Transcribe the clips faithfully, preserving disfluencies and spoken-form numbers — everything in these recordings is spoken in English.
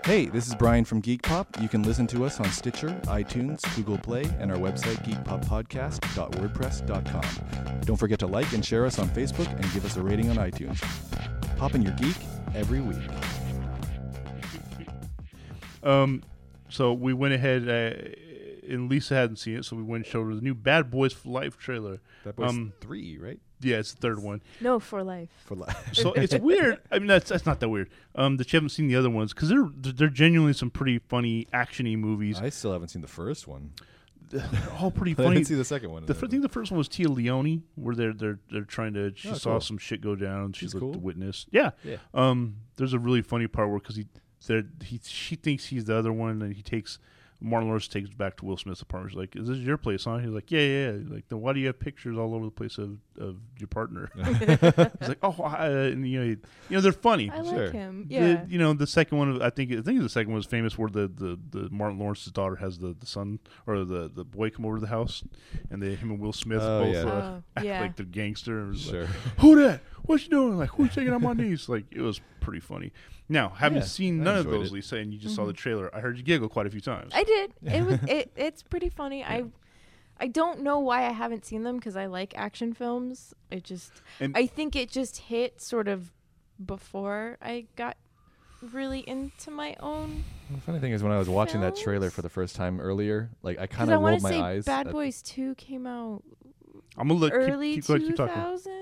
Hey, this is Brian from Geek Pop. You can listen to us on Stitcher, iTunes, Google Play, and our website, geek pop podcast dot wordpress dot com. Don't forget to like and share us on Facebook and give us a rating on iTunes. Pop in your geek every week. Um, so we went ahead, uh, and Lisa hadn't seen it, so we went and showed her the new Bad Boys for Life trailer. That was Um, three, right? Yeah, it's the third one. No, for life. For life. So it's weird. I mean, that's that's not that weird. Um, that you haven't seen the other ones because they're they're genuinely some pretty funny actiony movies. I still haven't seen the first one. They're all pretty I funny. didn't see the second one. The I think the first one was Tia Leone, where they're they're they're trying to. She Oh, saw cool. some shit go down. She's She's like cool? the witness. Yeah. Yeah. Um. There's a really funny part where because he, they're- he she thinks he's the other one, and he takes Martin Lawrence takes back to Will Smith's apartment. He's like, "Is this your place, huh?" He's like, "Yeah, yeah." yeah. He's like, "Then why do you have pictures all over the place of, of your partner?" He's like, "Oh, I, and, you know, you know, they're funny." I Sure. like him. The- Yeah. you know, the second one, I think, I think the second one was famous where the, the, the Martin Lawrence's daughter has the, the son or the, the boy come over to the house, and they him and Will Smith Oh, both yeah. uh, Oh, act yeah. like the gangster. And it was Sure. like, who that? What you doing? Like, who's taking on my knees? Like, it was pretty funny. Now, having Yeah, seen I none of enjoyed those, it. Lisa, and you just saw Mhm. the trailer, I heard you giggle quite a few times. I did. It was. It. It's pretty funny. I. I don't know why I haven't seen them because I like action films. It just. And- I think it just hit sort of before I got really into my own. The funny thing is, when I was watching that trailer Films? for the first time earlier, like I Because kind I of want rolled to my say eyes. Bad at- Boys Two came out I'm going to let early keep, keep, go ahead, two keep talking. thousands.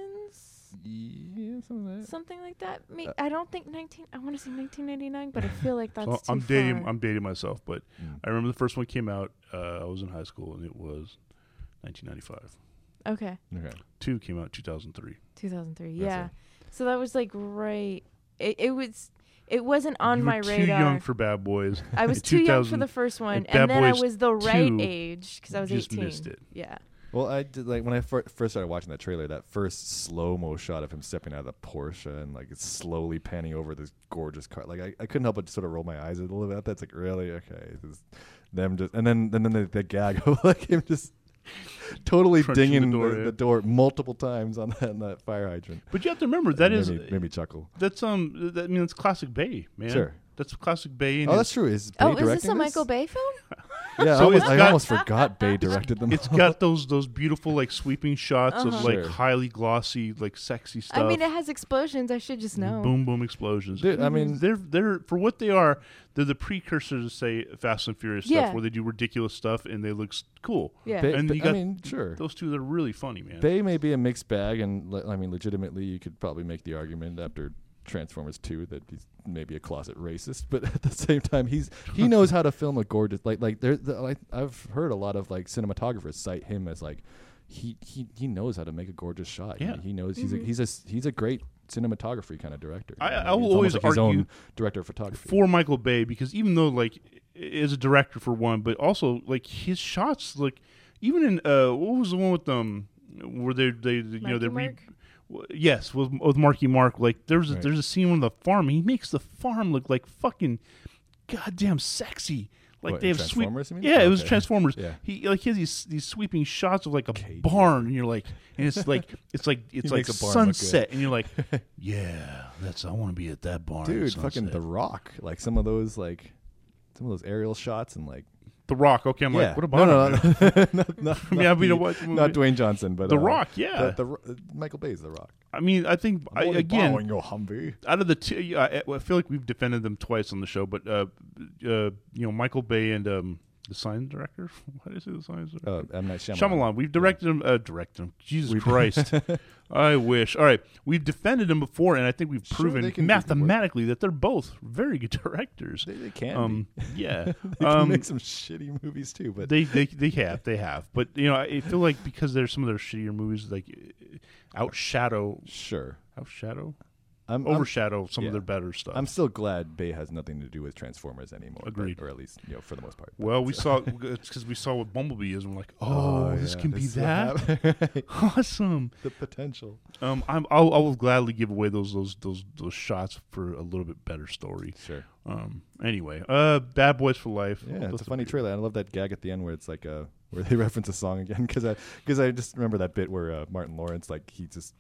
Yeah, something like that. Something like that. Me, Uh, I don't think nineteen. I want to say nineteen ninety-nine, but I feel like that's So too I'm dating. far. I'm dating myself, but Mm. I remember the first one came out. Uh, I was in high school, and it was nineteen ninety-five. Okay, Okay. Two came out two thousand three. two thousand three. That's Yeah. it. So that was like right. It, it was. It wasn't on you my were too radar. young for Bad Boys. I was in too young for 2000 the first one, and and, Bad then Boys I was the right two age because I was just eighteen. missed it. Yeah. Well, I did like when I fir- first started watching that trailer. That first slow mo shot of him stepping out of the Porsche and like it's slowly panning over this gorgeous car. Like I, I couldn't help but sort of roll my eyes a little bit. That's like really okay. This, them just and then and then the, the gag of like him just totally Crunching the dinging the door, door, yeah. the door multiple times on that, on that fire hydrant. But you have to remember that Made is me, made me chuckle. that's um that, I mean it's classic Bay, man. Sure. That's classic Bay. And Oh, it's- that's true. Is Bay Oh, is directing this a Michael Bay film? Yeah, So I, almost, it's I got- almost forgot Bay directed them. It's got those those beautiful like sweeping shots of Uh-huh. like Sure. highly glossy like sexy stuff. I mean, it has explosions. I should just know. Boom boom explosions. Dude, I mean, they're they're for what they are. They're the precursor to say Fast and Furious Yeah. stuff, where they do ridiculous stuff and they look s- cool. Yeah. Bay, and Bay- you I got mean, sure. Those two, they're really funny, man. Bay may be a mixed bag, and le- I mean, legitimately, you could probably make the argument after Transformers two that he's maybe a closet racist, but at the same time, he's he knows how to film a gorgeous like like there. The, like, I've heard a lot of like cinematographers cite him as like he he he knows how to make a gorgeous shot. Yeah. he, he knows he's a, Mhm. he's a he's a great cinematography kind of director. I- You know, I will he's always almost like his argue own director of photography. for Michael Bay, because even though like is a director for one, but also like his shots, like even in uh what was the one with um where they they you know they Marky re- Mark? w- yes with with Marky Mark, like there's a, Right. there's a scene on the farm. He makes the farm look like fucking goddamn sexy. Like What, they have sweep. Transformers, you mean? Yeah, it was Okay. Transformers. Yeah. He like he has these these sweeping shots of like a Cage. barn, and you're like, and it's like it's like it's He like makes a barn look good. sunset, and you're like, yeah, that's I want to be at that barn. at Dude, sunset. fucking The Rock, like some of those like some of those aerial shots and like The Rock. Okay, I'm yeah. like, what about no, him? no, no, not, not, I mean, not I've been the- to watch the not movie. Dwayne Johnson, but The uh, Rock, yeah. the, the, Ro- uh, Michael Bay's The Rock. I mean, I think I, Only again, borrowing your Humvee. out of the two, yeah, I, I feel like we've defended them twice on the show, but uh, uh, you know, Michael Bay and um, the sign director. What is it? The sign director. Uh, M. Night Shyamalan. Shyamalan. We've directed him. Uh, directed him. Jesus We've- Christ. I wish. All right, we've defended them before, and I think we've Sure, proven they can do good work. mathematically that they're both very good directors. They, they can Um, yeah. be. They can um, make some shitty movies too, but they they they have they have, but you know, I feel like because there's some of their shittier movies like uh, outshadow sure. outshadow I'm, I'm, overshadow some yeah. of their better stuff. I'm still glad Bay has nothing to do with Transformers anymore. but- Agreed. or at least, you know, for the most part. well, we But, uh, saw it's because we saw what Bumblebee is, and we're like, oh, this yeah, can be this is that. what happened. Awesome. The potential. Um, I'm I'll, I will gladly give away those those those those shots for a little bit better story. Sure. Um. Anyway, uh, Bad Boys for Life. Yeah, Oh, it's that's a funny weird- trailer. I love that gag at the end where it's like uh where they reference a song again because I because I just remember that bit where uh, Martin Lawrence like he just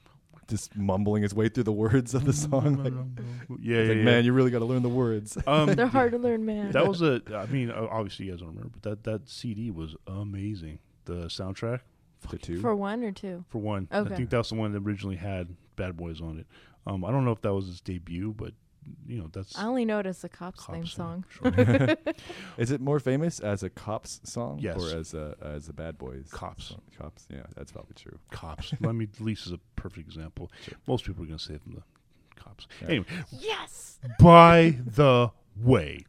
just mumbling his way through the words of the song. Like, yeah, it's yeah, like, yeah. man, you really got to learn the words. Um, They're hard to learn, man. that was a. I mean, uh, obviously you guys don't remember, but that that C D was amazing. The soundtrack The two. For one or two? for one. Okay. I think that was the one that originally had Bad Boys on it. Um, I don't know if that was his debut, but you know that's. I only know it as the Cops, Cops theme song, song. sure. Is it more famous as a Cops song Yes. or as a as a Bad Boys Cops. song? Cops, yeah, that's probably true. Cops. I mean, Lisa is a perfect example. Sure. Most people are going to say it from the Cops. Yeah. Anyway, Yes! by the way,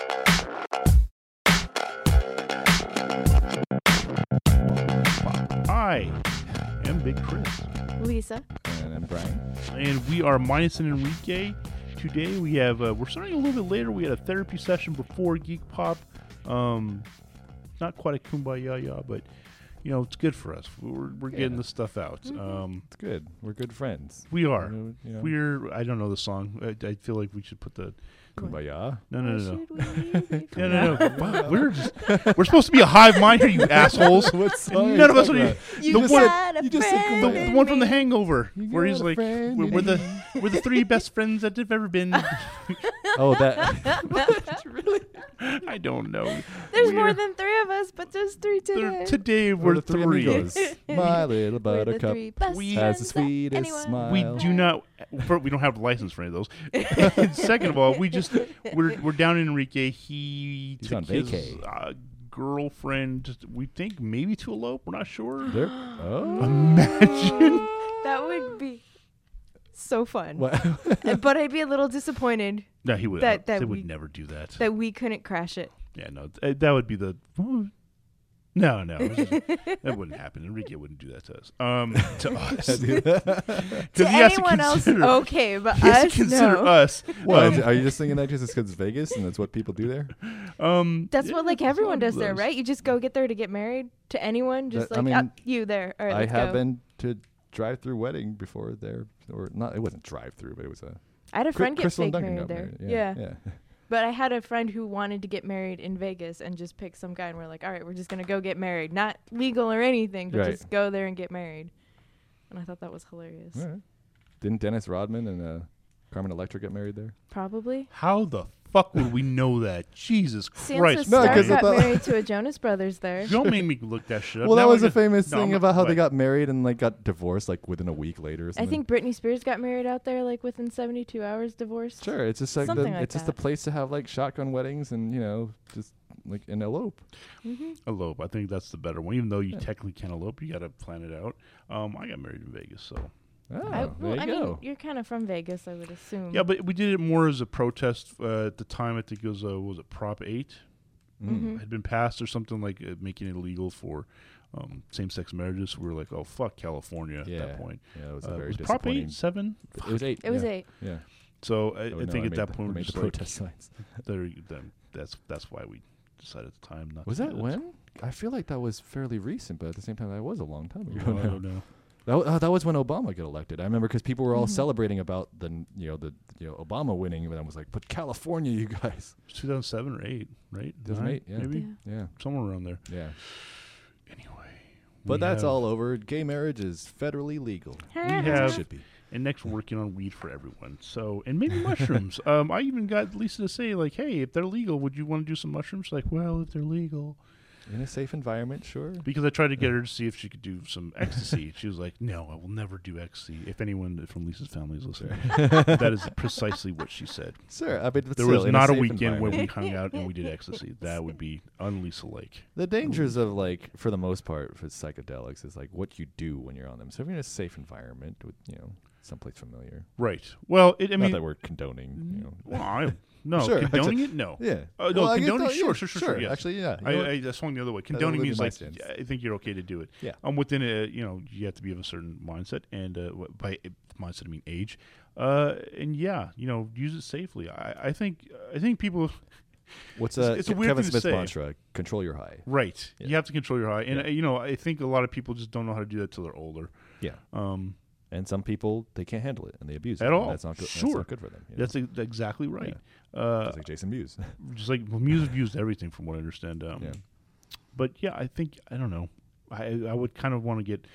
I am Big Chris, Lisa. And then Brian. and we are Minus and Enrique. Today we have uh, we're starting a little bit later. We had a therapy session before Geek Pop. Um, not quite a kumbaya, ya, but you know it's good for us. We're we're getting Yeah. the stuff out. Mhm. Um, It's good. We're good friends. we are. You know, you know, We're. I don't know the song. I, I feel like we should put the. Kumbaya. No, no, Why no, no. should we be No, no, no. friends? Wow, we're just we're supposed to be a hive mind here, you assholes. What song are None you of us talking are. about? You The one- got a you just said friend The, Kumbaya. the in one from The me. Hangover, You where he's got a like, friend we're, in we're the me. we're the three best friends that have ever been. Oh, that. Really? I don't know. There's We're- more than three of us, but just three there- today. Today We're we're the three three. amigos. My little We're the buttercup three best We- has the friends that sweetest anyone smile. We Wow. do not. For, we don't have the license for any of those. And second of all, we just we're we're down in Enrique. He He's took on his vacay. uh, girlfriend. We think maybe to elope. We're not sure. There. Oh. Imagine. That would be so fun. What? Uh, But I'd be a little disappointed No, he would. That- That, that they we- would never do that. that we couldn't crash it. Yeah, no, th- that would be the. No, no, it was just- that wouldn't happen. Enrique wouldn't do that to us. Um, to us, To because he has to anyone else, consider. okay, but he has to us, consider no. us. What? Um, is it- are you just thinking that just because it's Vegas and that's what people do there? um, That's yeah, what like that's everyone what does there, those- right? You just go get there to get married to anyone, just That- I like mean, up you there. All right, I let's have go. been to drive-through wedding before there, or not. It wasn't drive-through, but it was a. I had a Cri- friend get Crystal and fake Duncan married got there. married. Yeah. yeah. But I had a friend who wanted to get married in Vegas and just picked some guy, and we're like, all right, we're just gonna go get married, not legal or anything, but Right. just go there and get married. And I thought that was hilarious. All right. Didn't Dennis Rodman and uh, Carmen Electra get married there? Probably. How the fuck would we know that? Jesus Sansa Christ! No, Stark 'cause I got thought- married to a Jonas Brothers there. Don't make me look that shit up. Well, that Now was I a got- famous no, thing I'm- about how they what? got married and like got divorced like within a week later. Or I something. think Britney Spears got married out there like within seventy-two hours divorced. Sure, it's just like, the, Something like it's just a that. place to have like shotgun weddings and you know just like an elope. Mm-hmm. Elope. I think that's the better one. Even though you Yeah. technically can't elope, you got to plan it out. Um, I got married in Vegas, so Oh, I, there well, you I go. mean, you're kind of from Vegas, I would assume. yeah, but we did it more as a protest uh, at the time. I think it was uh, was it Prop Eight Mm. Mhm. had been passed or something like uh, making it illegal for um, same-sex marriages. We were like, oh fuck California at Yeah, that point. yeah, it was Uh, a very was Prop disappointing. Eight seven? It was eight. It was yeah. eight. Yeah. So I, Oh, I no, think I at made that the, point I we're made just the like, protest signs. there, then that's that's why we decided at the time not. Was to that do it. when? I feel like that was fairly recent, but at the same time, that was a long time ago. Well, I now. don't know. That, w- oh, that was when Obama got elected. I remember because people were all Mhm. celebrating about the n- you know the you know Obama winning, and I was like, but California, you guys. It's two thousand seven or eight, right? two thousand eight, yeah. maybe Yeah. Yeah, somewhere around there. yeah. Anyway, But we that's have- all over. Gay marriage is federally legal. As have- it should be. And next, we're working on weed for everyone. So, and maybe mushrooms. Um, I even got Lisa to say, like, hey, if they're legal, would you want to do some mushrooms? Like, well, if they're legal. In a safe environment, sure. Because I tried to get her to see if she could do some ecstasy. She was like, no, I will never do ecstasy. If anyone from Lisa's family is listening, that is precisely what she said. Sure. I mean, but There still, was in not a safe weekend when we environment. hung out and we did ecstasy. That would be un-Lisa-like. The dangers of like, for the most part, for psychedelics is like what you do when you're on them. So if you're in a safe environment with you know someplace familiar, Right. Well, it, I not mean, that we're condoning, you know. well, I, no, Sure, condoning it, no. Yeah. Uh, no, Well, I guess condoning, that- sure, yeah, sure, sure, sure, yes. Actually, yeah. You I, know what? I, I swung the other way. would Condoning be means my like stance. I think you're okay to do it. Yeah. Um, within a you know you have to be of a certain mindset, and uh, wh- by uh, mindset I mean age. Uh, and yeah, you know, use it safely. I, I think I think people What's it's- uh, it's a Ke- weird Kevin thing to Smith's say. mantra? Control your high. right. Yeah. You have to control your high, and Yeah. uh, you know I think a lot of people just don't know how to do that till they're older. Yeah. Um, And some people they can't handle it and they abuse it. At and all. That's not good. That's Sure. not good for them. you know? that's ex- exactly right. Uh, Just like Jason Mewes. just like well, music used everything from what I understand. Um, Yeah. But yeah, I think I don't know. I I would kind of want to get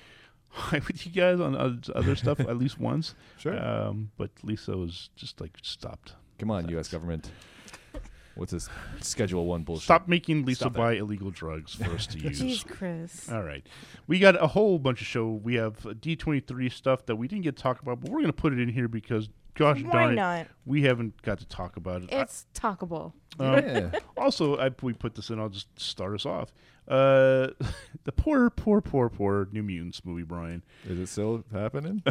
high with you guys on oth- other stuff at least once. Sure. Um, but Lisa was just like stopped. Come on, U S government. What's this Schedule One bullshit? Stop making Lisa Stop it. buy illegal drugs for us to use. Jeez, Chris. All right. We got a whole bunch of show. We have D twenty-three stuff that we didn't get to talk about, but we're going to put it in here because, gosh Why darn it, not? we haven't got to talk about it. It's talkable. Um, Yeah. Also, I, we put this in. I'll just start us off. Uh, the poor, poor, poor, poor New Mutants movie, Brian. Is it still happening?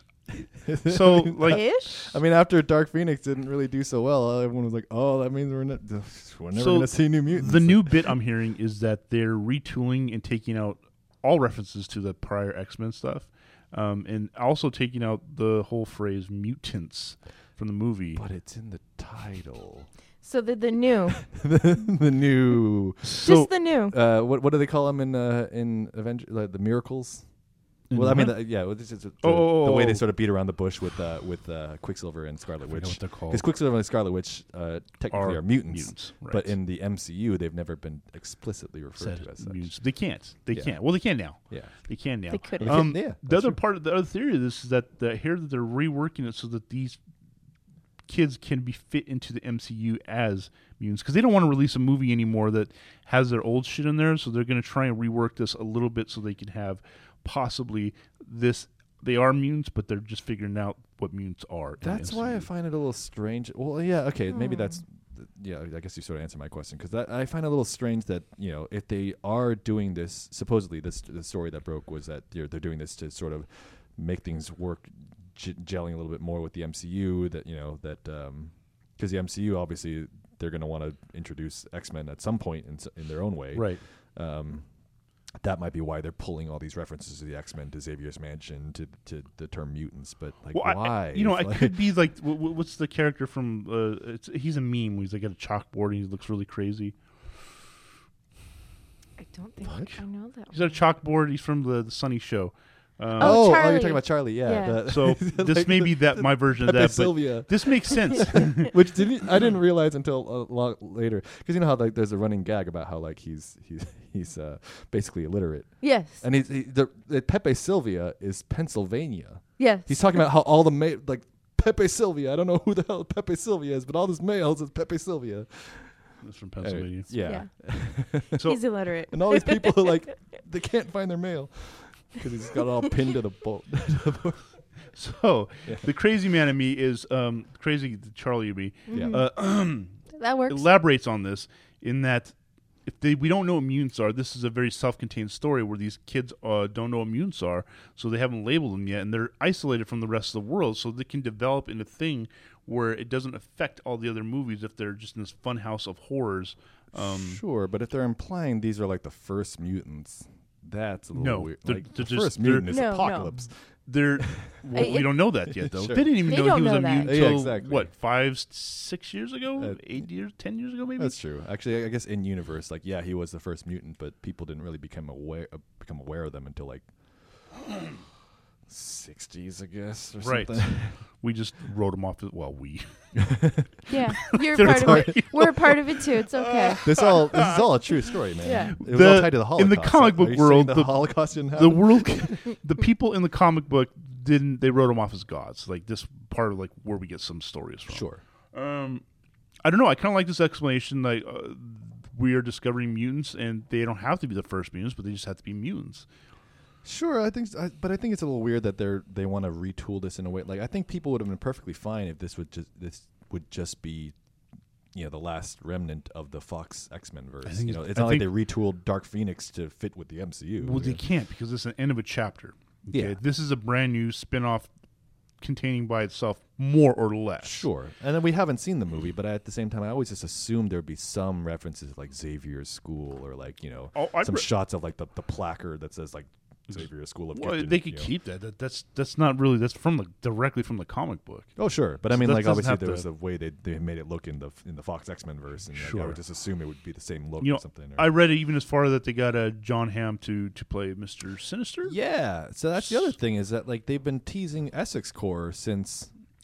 So, like, Ish? I mean, after Dark Phoenix didn't really do so well, everyone was like, "Oh, that means we're not, we're never So, going to see New Mutants." the new bit I'm hearing is that they're retooling and taking out all references to the prior X-Men stuff, um, and also taking out the whole phrase mutants from the movie. but it's in the title. So the the new, the new. So, just the new. Uh, what what do they call them in uh, in Avenger? Like the Miracles. in Well, the I mean, what? the, yeah, well, this is the, Oh, oh, the way oh, they oh. sort of beat around the bush with uh, with uh, Quicksilver and Scarlet I forget Witch. what they're called. Because Quicksilver and Scarlet Witch uh, technically are, mutants, mutants, right. but in the M C U they've never been explicitly referred Said to as such. mutants. They can't. They Yeah. can't. Well, they can now. Yeah, They can now. They could Well, have. Um, yeah, the that's other true. part, of the other theory of this is that the, here that they're reworking it so that these kids can be fit into the M C U as mutants because they don't want to release a movie anymore that has their old shit in there. So they're going to try and rework this a little bit so they can have possibly this. They are mutants, but they're just figuring out what mutants are. in the that's why I M C U. find it a little strange. Well, yeah, okay, maybe Hmm. that's. Yeah, I guess you sort of answered my question because I find it a little strange that you know if they are doing this, supposedly this the story that broke was that they're they're doing this to sort of make things work, j- gelling a little bit more with the M C U. That you know that because the M C U obviously they're going to want to introduce X-Men at some point in s- in their own way. right. Um, that might be why they're pulling all these references to the X-Men, to Xavier's Mansion, to to the term mutants. But like, Well, I- why? I, you know, If, it like- could be like wh- wh- what's the character from? Uh, it's, he's a meme. Where he's like got a chalkboard and he looks really crazy. I don't think What? I know that. He's got a chalkboard. He's from the, the Sunny Show. Um, Oh, Oh, oh, you're Charlie. talking about Charlie, yeah. Yeah. the- So this like may the- be that my version of Pepe that, but Sylvia, this makes sense. which didn't I didn't realize until a lot later because you know how like there's a running gag about how like he's he's he's uh, basically illiterate Yes. and he's he, the, the Pepe Sylvia is Pennsylvania. yes. He's talking about how all the ma- like Pepe Sylvia. I don't know who the hell Pepe Sylvia is, but all this mails is Pepe Sylvia. It's from Pennsylvania. Yeah. So He's illiterate. And all these people are like they can't find their mail because he's got it all pinned to the bolt. So Yeah. the crazy man in me is um, crazy Charlie in me Yeah. Mhm. uh, that works. elaborates on this in that if they we don't know what mutants are, this is a very self-contained story where these kids uh, don't know what mutants are, so they haven't labeled them yet, and they're isolated from the rest of the world, so they can develop in a thing where it doesn't affect all the other movies if they're just in this fun house of horrors. Um, Sure, but if they're implying these are like the first mutants, that's a little No, weird. they're- Like, they're the just- first mutant is No, no. Apocalypse. They're well, I- we don't know that yet, though. Sure. They didn't even They know he don't was know a that. mutant Yeah, until exactly. what five, s- six years ago, Uh, eight years, ten years ago, maybe. That's true. Actually, I guess in universe, like yeah, he was the first mutant, but people didn't really become aware uh, become aware of them until like sixties, I guess, or Right. something. We just wrote him off. As, well, we. yeah. You're They're part of it. sorry. We're a part of it too. It's okay. This all this is all a true story, man. Yeah. It was The- all tied to the Holocaust. in the comic Are book you saying world, the, the- Holocaust didn't the happen. world, the people in the comic book didn't. They wrote him off as gods. Like this part of like where we get some stories from. Sure. Um, I don't know. I kind of like this explanation. Like uh, we are discovering mutants, and they don't have to be the first mutants, but they just have to be mutants. Sure, I think, s- I, but I think it's a little weird that they're they want to retool this in a way. Like, I think people would have been perfectly fine if this would just this would just be, you know, the last remnant of the Fox X-Men verse. I think You know, it's- it's I not like they think- retooled Dark Phoenix to fit with the M C U. Well, they Yeah. can't because it's an end of a chapter. Okay? Yeah. This is a brand new spin-off containing by itself more or less. Sure, and then we haven't seen the movie, but at the same time, I always just assumed there'd be some references like Xavier's School or like you know Oh, I some re- shots of like the, the placard that says like Xavier's School of Well, Gifted, they could you know. keep that. that. That's that's not really that's from the directly from the comic book. Oh sure, but I So mean, that like doesn't obviously have there to- was a way they they made it look in the in the Fox X Men verse, and like, I Sure. would just assume it would be the same look You know, or something. Or, I read it even as far that they got uh, John Hamm to to play Mister Sinister. yeah, so that's the other thing is that like they've been teasing Essex Corps since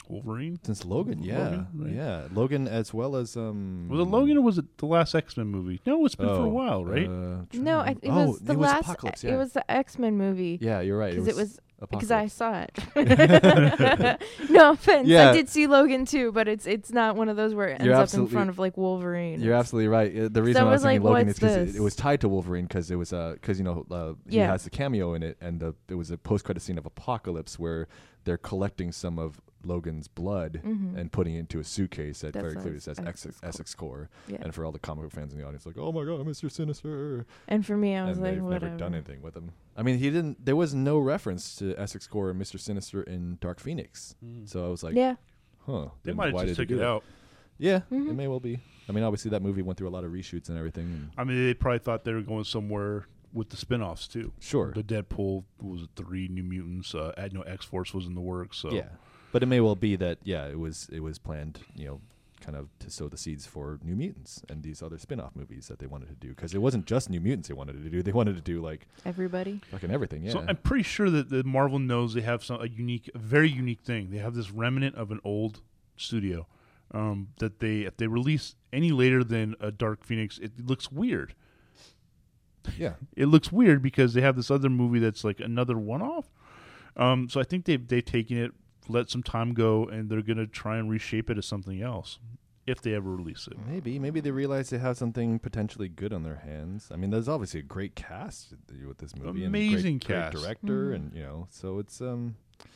Wolverine. Since Logan, yeah, Logan, right. yeah, Logan as well as um. Was it Logan or was it the last X-Men movie? No, it's been for a oh, while, right? Uh, No, I, it oh, was the it was last. Apocalypse, yeah. It was the X-Men movie. Yeah, you're right. Because it was because I Apocalypse. saw it. No offense, Yeah. I did see Logan too, but it's it's not one of those where it ends You're up in absolutely- front of like Wolverine. You're It's- absolutely right. Uh, The reason I why I was was like, thinking Logan is what's because it, this? it was tied to Wolverine because it was because you know uh, he Yeah. has the cameo in it, and the, it was a post-credit scene of Apocalypse where they're collecting some of Logan's blood Mhm. and putting it into a suitcase that, That very clearly says says Essex, Essex Corps. Essex Corps. Yeah. And for all the comic book fans in the audience, like, oh my god, Mister Sinister. And for me, I was and like, they've whatever. never done anything with him. I mean, he didn't. There was no reference to Essex Corps or Mister Sinister in Dark Phoenix, so I was like, Yeah. huh. They then might have why just did took they it do out. Yeah, it Mhm. may well be. I mean, obviously that movie went through a lot of reshoots and everything. And I mean, they probably thought they were going somewhere with the spin-offs too. sure. The Deadpool was it three New Mutants. Uh, I know X Force was in the works. So Yeah, but it may well be that yeah, it was it was planned, you know, kind of to sow the seeds for New Mutants and these other spin-off movies that they wanted to do because it wasn't just New Mutants they wanted to do. They wanted to do like Everybody. fucking everything. Yeah. So I'm pretty sure that, that Marvel knows they have some a unique, a very unique thing. They have this remnant of an old studio um, that they if they release any later than a Dark Phoenix, it looks weird. yeah. It looks weird because they have this other movie that's like another one-off. Um, so I think they've they've taken it, let some time go, and they're gonna try and reshape it as something else if they ever release it. Maybe, maybe they realize they have something potentially good on their hands. I mean, there's obviously a great cast with this movie, Amazing and great, cast. great director, Mhm. and you know, so it's um,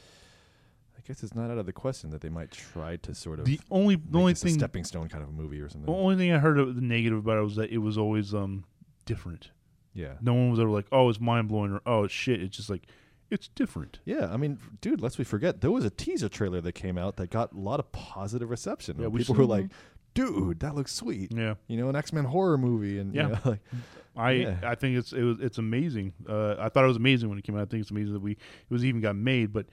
I guess it's not out of the question that they might try to sort of The only the make only this a thing stepping stone kind of a movie or something. the only thing I heard of the negative about it was that it was always um different. Yeah, No one was ever like, oh, it's mind blowing or oh, it's shit. It's just like it's different. yeah. I mean, dude, lest we forget, there was a teaser trailer that came out that got a lot of positive reception. Yeah, we People saw- were like, "Dude, that looks sweet." Yeah. You know, an X-Men horror movie, and you Yeah. know, like, I Yeah. I think it's it was it's amazing. Uh, I thought it was amazing when it came out. I think it's amazing that we it was even got made, but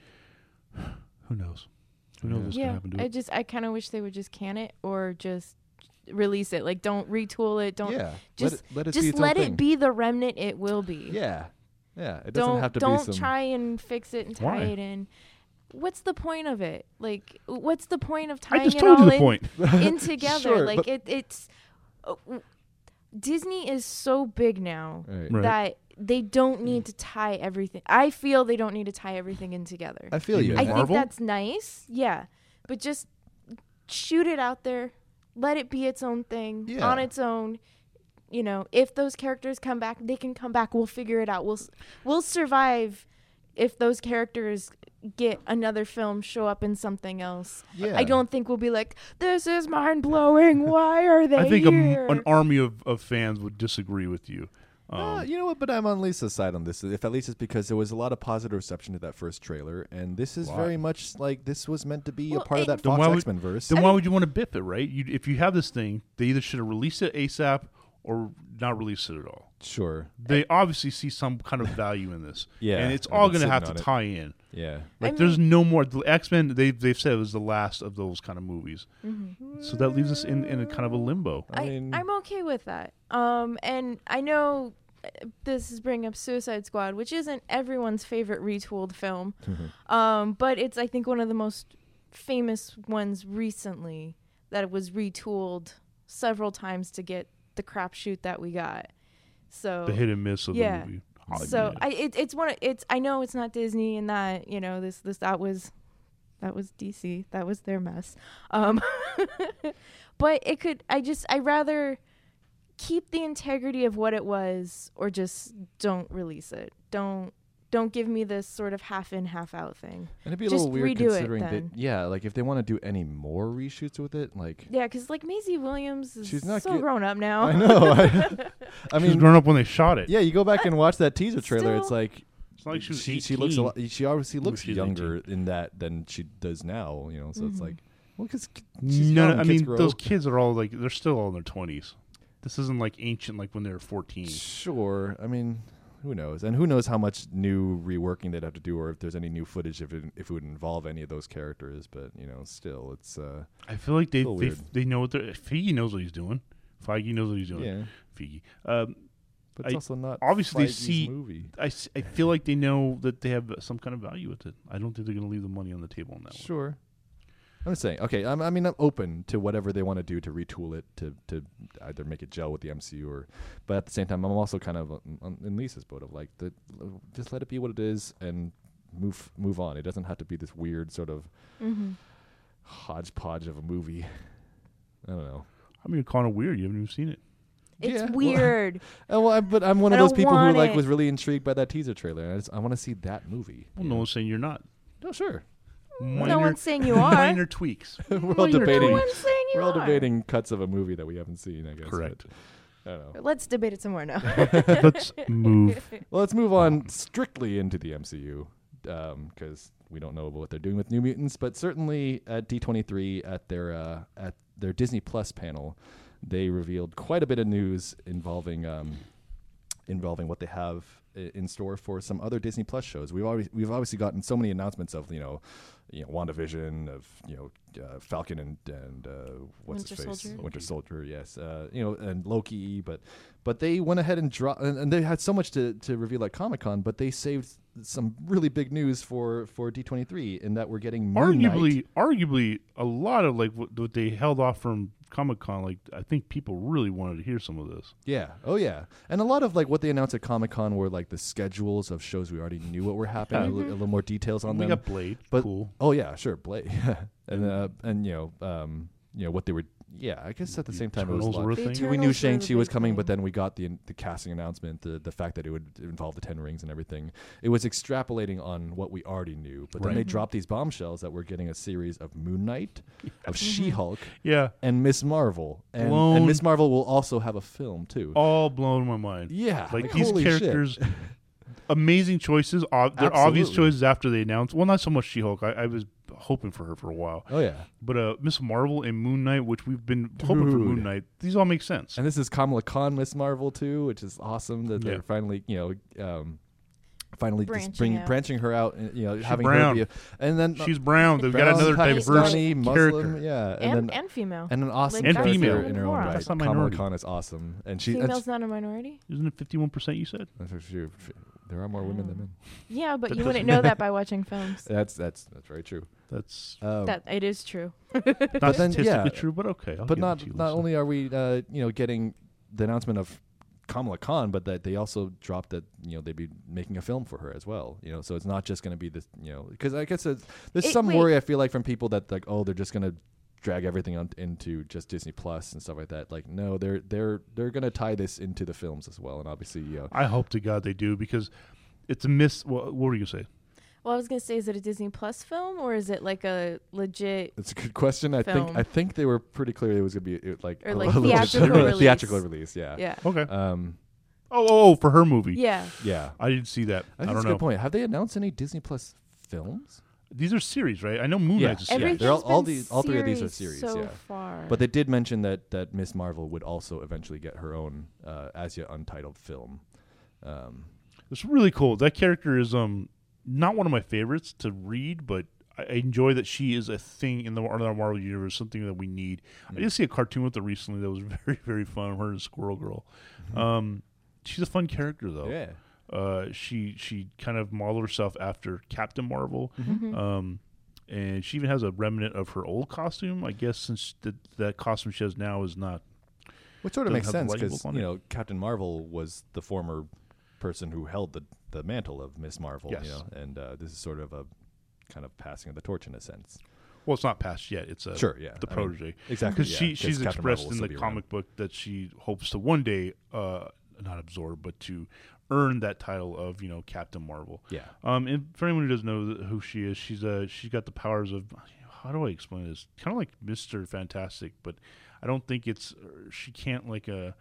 who knows? Who knows Yeah. what's Yeah. gonna happen to I it? just I kind of wish they would just can it or just release it. Like don't retool it. Don't yeah, just- let it, let it be just its own let thing. it be the remnant it will be. Yeah, yeah. It doesn't don't have to don't be some. try and fix it and tie Why? it in. What's the point of it? Like, what's the point of I tying just it told all you the in, point. in together? Sure, like but- it, it's uh, w- Disney is so big now Right. Right. that they don't need to tie everything. I feel they don't need to tie everything in together. I feel you. Yeah. I think Marvel? that's nice, yeah, but just shoot it out there, let it be its own thing Yeah. on its own. You know, if those characters come back, they can come back. We'll figure it out. We'll s- we'll survive if those characters get another film, show up in something else. yeah. I don't think we'll be like, this is mind blowing. Why are they I think a m here? an army of, of fans would disagree with you. Um, Uh, you know what? But I'm on Lisa's side on this. If at least it's because there was a lot of positive reception to that first trailer, and this is Why? very much like this was meant to be Well, a part of that it- Then Fox why would- X-Men verse. then I why mean- would you want to biff it, right? You, if you have this thing, they either should have released it ASAP or not release it at all. Sure. They obviously see some kind of value in this. Yeah, And it's they've all been going to have sitting to on it. tie in. Yeah. Like, I there's mean- no more. The X-Men, they've, they've said it was the last of those kind of movies. Mhm. So that leaves us in, in a kind of a limbo. I I, mean- I'm okay with that. Um, and I know uh, this is bringing up Suicide Squad, which isn't everyone's favorite retooled film, um, but it's I think one of the most famous ones recently that was retooled several times to get the crapshoot that we got. So The hit and miss of yeah. the movie. Oh, so yeah. I it, it's one of, it's I know it's not Disney and that you know this this that was that was D C, that was their mess, um, but it could I just I rather keep the integrity of what it was or just don't release it. Don't don't give me this sort of half in half out thing. And it'd be a Just little weird redo it considering then. that. Yeah, like if they want to do any more reshoots with it, like Yeah, because like Maisie Williams is She's not so good- grown up now. I know. I, I She was mean, grown up when they shot it. yeah, you go back and watch that teaser trailer. It's Still- like It's not like she was she, she looks a eighteen. lot. She obviously Ooh, looks she's younger in that than she does now. You know, so it's Mhm. like, well, because No, no, I mean, those kids are all like, they're still all in their twenties. This isn't like ancient, like when they were fourteen. Sure. I mean, who knows? And who knows how much new reworking they'd have to do, or if there's any new footage, if it if it would involve any of those characters. But you know, still, it's uh, I feel like they Still they, weird. they know what they're. Feige knows what he's doing. Feige knows what he's doing. yeah. Feige. Um, But it's I- also not obviously they Feige's see- movie. I, s- I feel like they know that they have some kind of value with it. I don't think they're going to leave the money on the table on that one. Sure. I'm just saying. Okay, I'm, I mean, I'm open to whatever they want to do to retool it to to either make it gel with the M C U or, but at the same time, I'm also kind of on, on, in Lisa's boat of like the just let it be what it is and move move on. It doesn't have to be this weird sort of Mm-hmm. hodgepodge of a movie. I don't know. I mean, kind of weird. You haven't even seen it. It's Yeah, well, weird. Uh, well, I, but I'm one I of those don't people who want like it. was really intrigued by that teaser trailer. And I, just, I want to see that movie. Well, you no know? one's saying you're not. No, sure. Minor, no one's saying you are. minor tweaks. We're all Minor debating. No tweaks. one's saying you We're all are. debating cuts of a movie that we haven't seen. I guess. Correct. but I don't know. Let's debate it some more now. Let's move. Well, let's move on strictly into the M C U because we don't know what they're doing with New Mutants. But certainly at D twenty-three at their uh, at their Disney Plus panel, they revealed quite a bit of news involving um, involving what they have i- in store for some other Disney Plus shows. We've already we've obviously gotten so many announcements of you know, you know WandaVision, of you know uh, Falcon and and uh, what's Winter his face Soldier. Winter Soldier, yes, uh, you know, and Loki, but but they went ahead and dropped, and, and they had so much to to reveal at Comic-Con, but they saved some really big news for for D twenty-three in that we're getting Moon Knight. Arguably, arguably, a lot of like what, what they held off from Comic Con. Like, I think people really wanted to hear some of this. Yeah. Oh, yeah. And a lot of like what they announced at Comic Con were like the schedules of shows we already knew what were happening, a, li- a little more details on we them. got Blade. But cool. oh yeah, sure, Blade, and uh, and you know, um, you know what they were. Yeah, I guess at the same time it was a Eternals lot. were a The thing. Eternals We knew were Shang the Chi was big coming, thing. but then we got the the casting announcement, the the fact that it would involve the Ten Rings and everything. It was extrapolating on what we already knew, but then Right. they dropped these bombshells that we're getting a series of Moon Knight, of Mm-hmm. She-Hulk, Yeah, and Miss Marvel, and, Blown- and Miss Marvel will also have a film too. all blown my mind. Yeah, Like, these holy shit. characters, amazing choices. Ob- they're obvious Absolutely. choices after they announced. Well, not so much She-Hulk. I, I was hoping for her for a while, Oh yeah, but uh, Miss Marvel and Moon Knight, which we've been hoping for Dude. Moon Knight. These all make sense. and this is Kamala Khan, Miss Marvel too, which is awesome that Yeah. they're finally, you know, um, finally Branching just bring, out. branching her out, and, you know, She's having brown. her be, a, and then She's brown. They've brown, got another Pakistani, diverse Muslim, character. yeah, and, and, then and female. and an awesome Like, And character female. in her own That's right. not Kamala minority. Khan is awesome, and she. And Female's she not a minority. Isn't it fifty-one percent you said? that's for sure. There are more women than men. Yeah, but That you wouldn't doesn't- know that by watching films. That's that's that's very true. That's Um, That it is true. not then, statistically yeah, true, but okay. I'll but give it not to you, not Lisa. only are we uh, you know getting the announcement of Kamala Khan, but that they also dropped that you know they'd be making a film for her as well. You know, so it's not just going to be this. You know, because I guess it's, there's It- some wait. worry I feel like from people that like oh they're just going to drag everything on, into just Disney Plus and stuff like that. Like no, they're they're they're going to tie this into the films as well, and obviously you know, I hope to God they do because it's a miss. Well, what were you gonna say? Well, I was gonna say, is it a Disney Plus film or is it like a legit? it's a good question. I Film. think I think they were pretty clear it was going to be it, like Or, a- like, a legit- theatrical release. theatrical release. Yeah. Yeah. Okay. Um. Oh, oh, oh, for her movie. Yeah. Yeah. I didn't see that. I I, think don't that's a know. good point. Have they announced any Disney Plus films? These are series, right? I know Moon Yeah. Knight's a series. Everything's They're all- all been these- all three of these are series series, so yeah. far. But they did mention that that Miss Marvel would also eventually get her own uh, as yet untitled film. Um, It's really cool. That character is um not one of my favorites to read, but I I enjoy that she is a thing in the Mar- the Marvel universe, something that we need. I did see a cartoon with her recently that was very, very fun. Her and Squirrel Girl. Um, she's a fun character though. yeah. Uh, she she kind of modeled herself after Captain Marvel. Mhm. Um, and she even has a remnant of her old costume. I guess since the, that costume she has now is not. Which sort of Doesn't makes have the sense lightning because bolt on you it. know Captain Marvel was the former person who held the, the mantle of Miss Marvel. Yes. You know, and uh, this is sort of a kind of passing of the torch in a sense. Well, it's not past yet. It's a, Sure. Yeah. the I mean, protege. exactly. Because yeah, she she's Captain expressed Marvel will in still the be comic around. book that she hopes to one day uh, not absorb, but to earn that title of you know Captain Marvel. Yeah. Um, and for anyone who doesn't know th- who she is, she's uh she's got the powers of how do I explain this? Kind of like Mister Fantastic, but I don't think it's uh, she can't like a.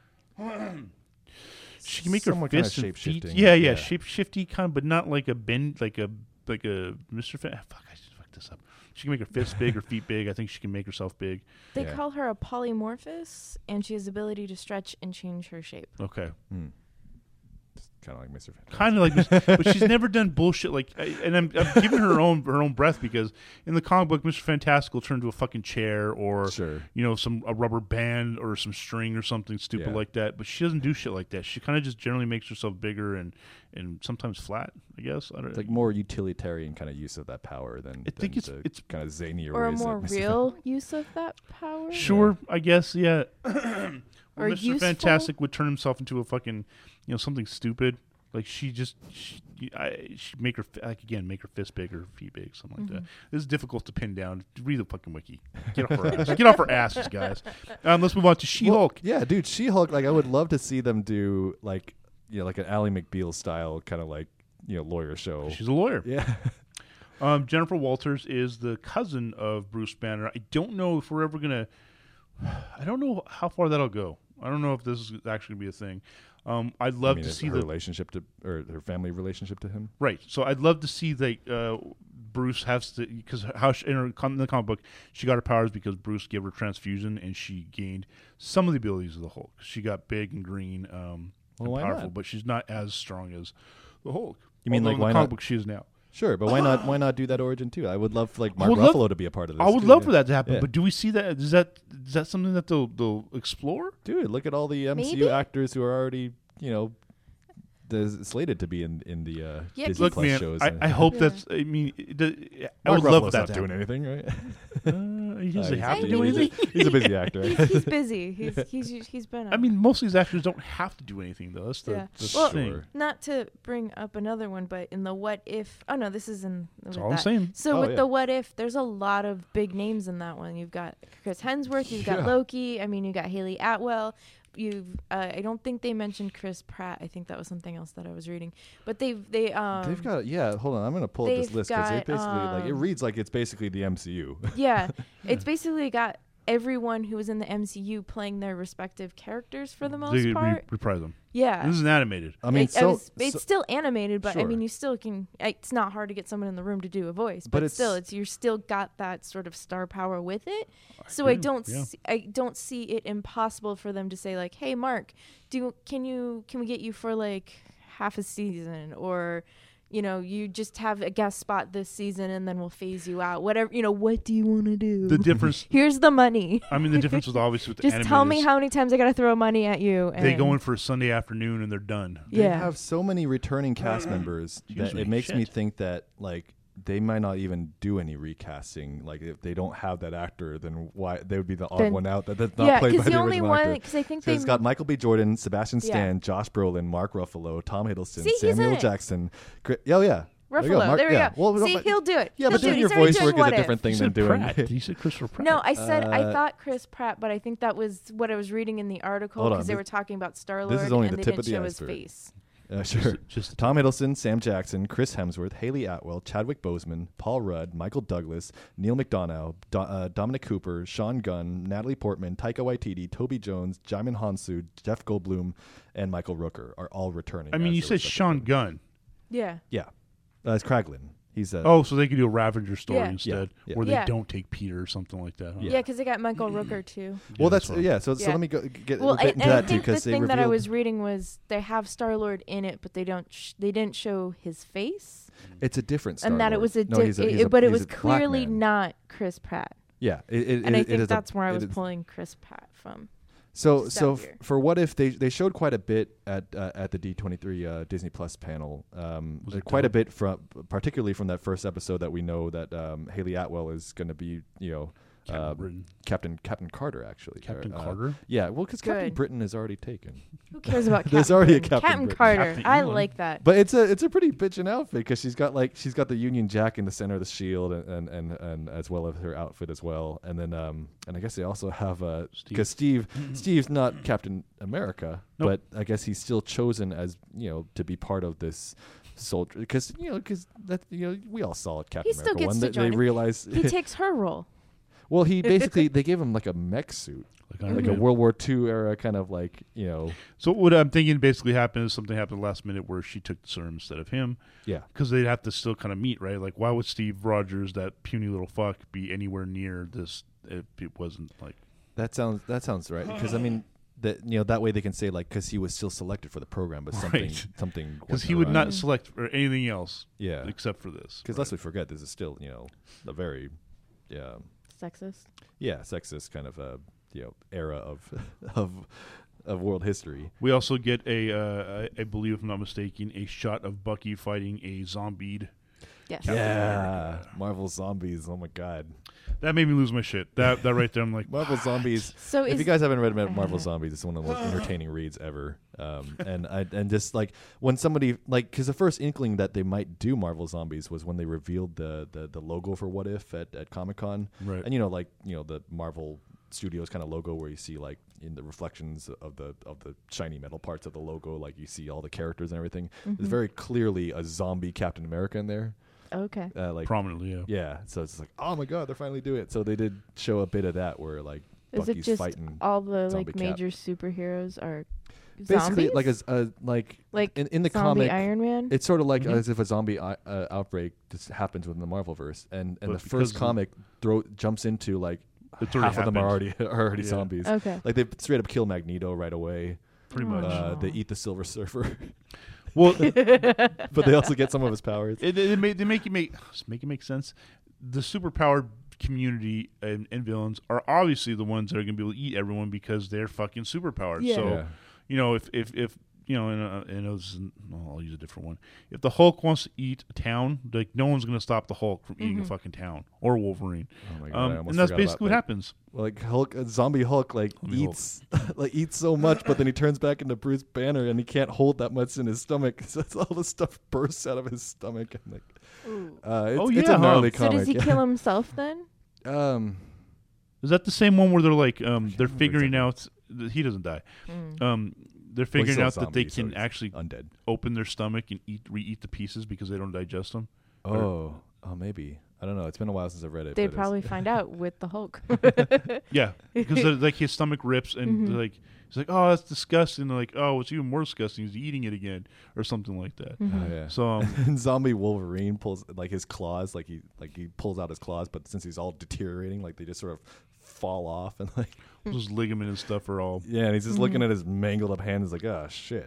She can make her Somewhat kinda fists and feet. shape-shifting, Yeah, yeah, yeah. shape shifty kind, of, but not like a bend, like a like a Mister Fan. Fuck, I just fucked this up. She can make her fists big, her feet big. I think she can make herself big. They Yeah. call her a polymorphous, and she has the ability to stretch and change her shape. Okay. Hmm. kind of like Mister Fantastic. Kind of like, but she's never done bullshit like. I- And I'm, I'm giving her own her own breath because in the comic book, Mister Fantastic will turn into a fucking chair or Sure. you know some a rubber band or some string or something stupid Yeah. like that. But she doesn't do shit like that. She kind of just generally makes herself bigger and and sometimes flat. I guess I don't. It's like more utilitarian kind of use of that power than, I think than it's- the it's- kind of zanier Or a ways that more Mister real use of that power. Sure, I guess, yeah. Well, Or Mister useful? Fantastic would turn himself into a fucking, you know, something stupid. Like she just, she, I, she make her fi- like again, make her fist big or feet big, something like that. This is difficult to pin down. Read the fucking wiki. Get off our ass. Get off our asses, guys. Um, let's move on to She-Hulk. Well, yeah, dude, She-Hulk. Like, I would love to see them do like, you know, like an Ally McBeal style kind of like, you know, lawyer show. She's a lawyer. Yeah. Um, Jennifer Walters is the cousin of Bruce Banner. I don't know if we're ever gonna. I don't know how far that'll go. I don't know if this is actually gonna be a thing. Um, I'd love I mean, to is see her the relationship to or her family relationship to him. right. So I'd love to see that uh, Bruce has to because how she, in, her, in the comic book she got her powers because Bruce gave her transfusion and she gained some of the abilities of the Hulk. She got big and green, um, Well, and why powerful, not? but she's not as strong as the Hulk. You mean, Although like, in the why comic not- book she is now? Sure, but why not? Why not do that origin too? I would love like Mark would love- Ruffalo to be a part of this. I would too, love yeah. for that to happen, Yeah. but do we see that? Is that is that something that they'll they'll explore? Dude, look at all the M C U Maybe? actors who are already, you know, the, slated to be in in the uh, Yeah, Disney Look, Plus man, shows. I, and- I hope Yeah. that's. I mean, it, it, I Mark would love for Ruffalo's that not to doing happen. anything, right? Uh, he doesn't Uh, have to he's, do he's, anything. a, he's a busy actor. He's, he's busy. He's he's he's been. I mean, most of these actors don't have to do anything, though. That's the, Yeah. the Well, thing. Sure. Not to bring up another one, but in the what if? Oh no, this is in. That's with all I'm that. saying. So Oh, with yeah. the what if, there's a lot of big names in that one. You've got Chris Hemsworth, you've got Yeah. Loki. I mean, you got Haley Atwell. You've. Uh, I don't think they mentioned Chris Pratt. I think that was something else that I was reading. But they've they um. They've got yeah. Hold on, I'm gonna pull up this they've list because got, it basically like it um, reads like it's basically the M C U. Yeah, it's basically got everyone who was in the M C U playing their respective characters for the most They re- part. reprise them. Yeah. This is an animated. I mean, it, so, was, it's so- still animated, but I Sure. mean, you still can. It's not hard to get someone in the room to do a voice, But but, it's- still, it's you're still got that sort of star power with it. So I do, don't, yeah. see, I don't see it impossible for them to say like, "Hey, Mark, do can you can we get you for like half a season or." You know, you just have a guest spot this season, and then we'll phase you out. Whatever, you know. What do you want to do? The difference. Here's the money. I mean, the difference was obviously with the Just animated tell me is how many times I gotta throw money at you. And they go in for a Sunday afternoon and they're done. they Yeah. have so many returning cast members Excuse that me, it makes me shit. think that like they might not even do any recasting. Like if they don't have that actor, then why they would be the odd Then- one out that, that's not yeah, played by because the the only original one, actor. because I think So they it's got Michael B. Jordan, Sebastian Yeah. Stan, Josh Brolin, Mark Ruffalo, Tom Hiddleston, See, he's in Samuel it. Jackson. Chri- Oh yeah, Ruffalo. There, you go. Mark- there we yeah. go. Well, no, See, but- he'll do it. Yeah, He'll but do it. doing your He's already voice doing work is What a If. different thing You than said doing. Pratt. You said Christopher Pratt. No, I said I Uh, thought Chris Pratt, but I think that was what I was reading in the article Hold on, because they this- were talking about Star this Lord is only and the they tip didn't of the show his iceberg. face. Uh, sure. Just, just Tom Hiddleston, Sam Jackson, Chris Hemsworth, Haley Atwell, Chadwick Boseman, Paul Rudd, Michael Douglas, Neil McDonough, Do- uh, Dominic Cooper, Sean Gunn, Natalie Portman, Taika Waititi, Toby Jones, Jaimin Hansu, Jeff Goldblum, and Michael Rooker are all returning. I mean, as you their said respective Sean Hulk. Gunn. Yeah. Yeah, uh, it's Kraglin. He's a Oh, so they could do a Ravager story Yeah. instead, Yeah. where they Yeah. don't take Peter or something like that. Huh? Yeah, because they got Michael Rooker too. well. That's fine. yeah. So so Yeah. let me go get Well, a I, bit and into I that too think the because they thing that I revealed. was reading was they have Star Lord in it, but they don't sh- they didn't show his face, It's a different Star and that it Lord. was a, no, di- he's a, it- he's a but it he's was a black clearly man. not Chris Pratt, Yeah, it, it, and it, I it think is a- that's where I it was is- pulling Chris Pratt from. So Just so out f- here. for what if they they showed quite a bit at uh, at the D twenty-three uh, Disney Plus panel, um, Was uh, it quite a dope? bit from particularly from that first episode that we know that um, Haley Atwell is going to be you know Captain uh, Britain. Captain Captain Carter actually. Captain Uh, Carter. Yeah, well, because Captain Good. Britain is already taken. Who cares about There's Captain already a Britain? Captain Britain. Carter. Captain I Elon. like that. But it's a it's a pretty bitchin' outfit because she's got like she's got the Union Jack in the center of the shield and and, and, and as well as her outfit as well, and then um and I guess they also have uh because Steve Steve's not Captain America, Nope. but I guess he's still chosen as you know to be part of this soldier because you know because that you know we all saw it Captain He still America gets one to that join they him. realized He takes her role. well he basically they gave him like a mech suit Like, Iron like Man. a World War Two era kind of like you know So what I'm thinking basically happened is something happened last minute where she took the serum instead of him yeah because they'd have to still kind of meet, right? Like, why would Steve Rogers, that puny little fuck, be anywhere near this if it wasn't like? that sounds that sounds right because I mean that you know that way they can say like because he was still selected for the program, but something Right. something Because wasn't he would right. not select for anything else yeah except for this. because Right. lest we forget this is still you know a very yeah Sexist. yeah sexist kind of a you know era of of of world history. We also get a, uh, I, I believe, if I'm not mistaken, a shot of Bucky fighting a zombied. Yes. Captain Yeah, America. Marvel Zombies. Oh my God, That made me lose my shit. That that right there, I'm like, Marvel Zombies. So If is you guys haven't read Marvel Uh. Zombies, it's one of the most entertaining reads ever. Um, and I and just like when somebody like because the first inkling that they might do Marvel Zombies was when they revealed the the, the logo for What If at, at Comic Con, right. and you know like you know the Marvel Studios kind of logo where you see like in the reflections of the of the shiny metal parts of the logo, like you see all the characters and everything. Mhm. There's very clearly a zombie Captain America in there. okay. Uh, like Prominently, yeah. yeah, so it's like oh my God, they're finally doing it. So they did show a bit of that where like Is Bucky's it just fighting. all the zombie like Cap. major superheroes are Basically, zombies? like as uh, like like in, in the zombie comic, Iron Man. it's sort of like Mhm. as if a zombie I- uh, outbreak just happens within the Marvelverse, and and But the because first of- comic throw jumps into like It's already half of them are happened. already are already Yeah. zombies. Okay. Like they straight up kill Magneto right away. Pretty Oh. much. Uh, they Aw. eat the Silver Surfer, Well, but they also get some of his powers. it, it make, they make it make make it make sense. The superpowered community and, and villains are obviously the ones that are going to be able to eat everyone because they're fucking superpowered. Yeah. So Yeah. you know, if if if you know, and uh, and this is, well, I'll use a different one. If the Hulk wants to eat a town, like no one's going to stop the Hulk from eating a Mhm. fucking town or Wolverine. Oh my God, I Um, almost and that's forgot basically what about, happens. like, like Hulk, uh, zombie Hulk, like Zombie Hulk. eats, like eats so much, but then he turns back into Bruce Banner, and he can't hold that much in his stomach. So it's all the stuff bursts out of his stomach, and like, Ooh. uh, it's, Oh, it's yeah, a huh? gnarly So comic. does he yeah. kill himself then? Um, Is that the same one where they're like, um, can't they're remember figuring exactly. out th- he doesn't die. Mm. Um, they're well, he's figuring still a out that they zombie, so can he's actually undead. open their stomach and eat re-eat the pieces because they don't digest them. Oh, oh, maybe. I don't know. It's been a while since I've read it. They'd but it's- probably find out with the Hulk. Yeah, because they're- like his stomach rips and Mhm. like he's like, oh, that's disgusting. They're like, oh, what's even more disgusting is eating it again or something like that. Oh, Mhm. yeah. So um, And zombie Wolverine pulls like his claws, like he like he pulls out his claws, but since he's all deteriorating, like they just sort of fall off and like those ligament and stuff are all. yeah, and he's just Mhm. looking at his mangled up hand. He's like, oh shit.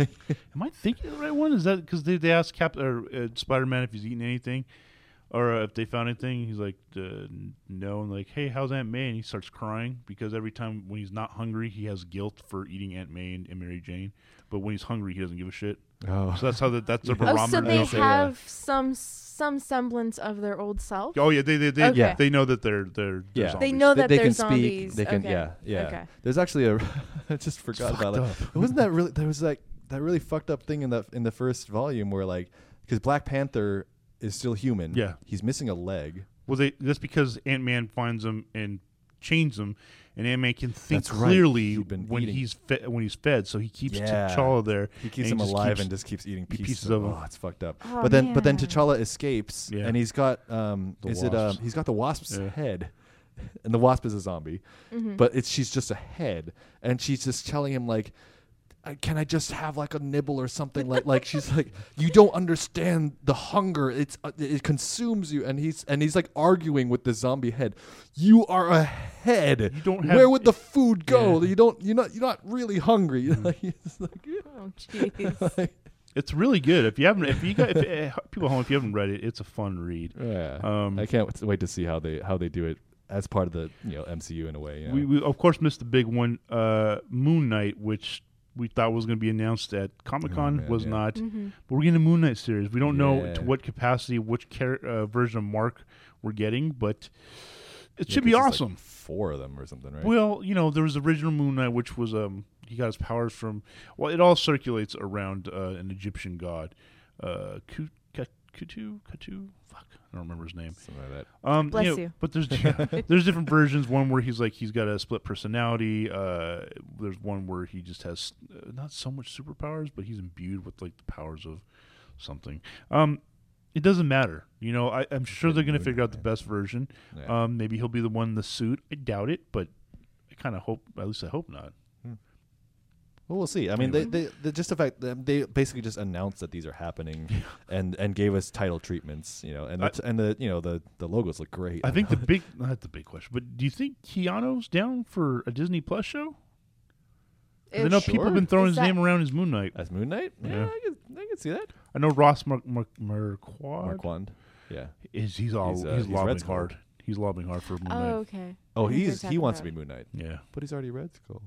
Am I thinking of the right one? Is that because they they asked Cap or uh, Spider Man if he's eaten anything, or uh, if they found anything? He's like, uh, n- no, and like, hey, how's Aunt May? And he starts crying because every time when he's not hungry, he has guilt for eating Aunt May and, and Mary Jane. But when he's hungry, he doesn't give a shit. Oh, So that's how that that's their Oh, Oh, barometer. so they Yeah. have some some semblance of their old self. Oh yeah, they they they, Okay. Yeah. they know that they're they're, they're Yeah. zombies. They know that they they're can zombies. speak. They can Okay. yeah yeah. Okay. There's actually a I just forgot fucked about it. up. Wasn't that really? There was like that really fucked up thing in that in the first volume where like because Black Panther is still human. Yeah. he's missing a leg. Well, they that's because Ant Man finds them and chains them, and Ant Man can think That's right. clearly He'd been when eating- he's fe- when he's fed. So he keeps Yeah. T'Challa there. He keeps And him he just alive keeps and just keeps eating pieces, pieces of of him. him. Oh, it's fucked up. Oh, but then, but then man. T'Challa escapes, Yeah. and he's got um, The is it um, wasps. he's got the wasp's Yeah. head, and the wasp is a zombie, Mhm. but it's she's just a head, and she's just telling him like, "I- can I just have like a nibble or something like like she's like you don't understand the hunger it's uh, it consumes you and he's and he's like arguing with the zombie head. You are a head. You don't have- Where would the food go? Yeah. You don't you're not you're not really hungry. You know, he's like, Oh jeez. It's really good. If you haven't, if you got if, uh, people at home, if you haven't read it, it's a fun read. yeah. Um, I can't wait to- wait to see how they how they do it as part of the you know M C U in a way. You know? We, we of course missed the big one, uh, Moon Knight, which we thought was going to be announced at Comic Con, Oh, man, was yeah. not. Mhm. But we're getting a Moon Knight series. We don't know Yeah. to what capacity, which char- uh, version of Mark we're getting, but it Yeah, should be 'cause it's, like, awesome. four of them or something, right? Well, you know, there was the original Moon Knight, which was um, he got his powers from. Well, it all circulates around uh, an Egyptian god, uh, Ku- Ka- Kutu, Katu. Fuck, I don't remember his name. Something like that. Um, Bless know, you. But there's there's different versions. One where he's like he's got a split personality. Uh, there's one where he just has uh, not so much superpowers, but he's imbued with like the powers of something. Um, it doesn't matter. You know, I, I'm sure they're gonna Moon figure out the Knight. best version. Yeah. Um, maybe he'll be the one in the suit. I doubt it, but I kind of hope. At least I hope not. Well, we'll see. I mean, they, Anyway. they, they just the fact that they basically just announced that these are happening, and and gave us title treatments. You know, and the, I- t- and the you know the the logos look great. I think the big not the big question, but do you think Keanu's down for a Disney Plus show? 'Cause I know Ish. people have Sure. been throwing Is his that- name around as Moon Knight. As Moon Knight? Yeah, Yeah. I, can, I can see that. I know Ross Mar- Mar- Marquand Marquand. Yeah. is he's all He's, he's, uh, he's lobbying Red Skull. hard. He's lobbying hard for Moon Oh, Knight. okay. Oh, I think he's you're he talking wants to about- be Moon Knight, Yeah. but he's already Red Skull.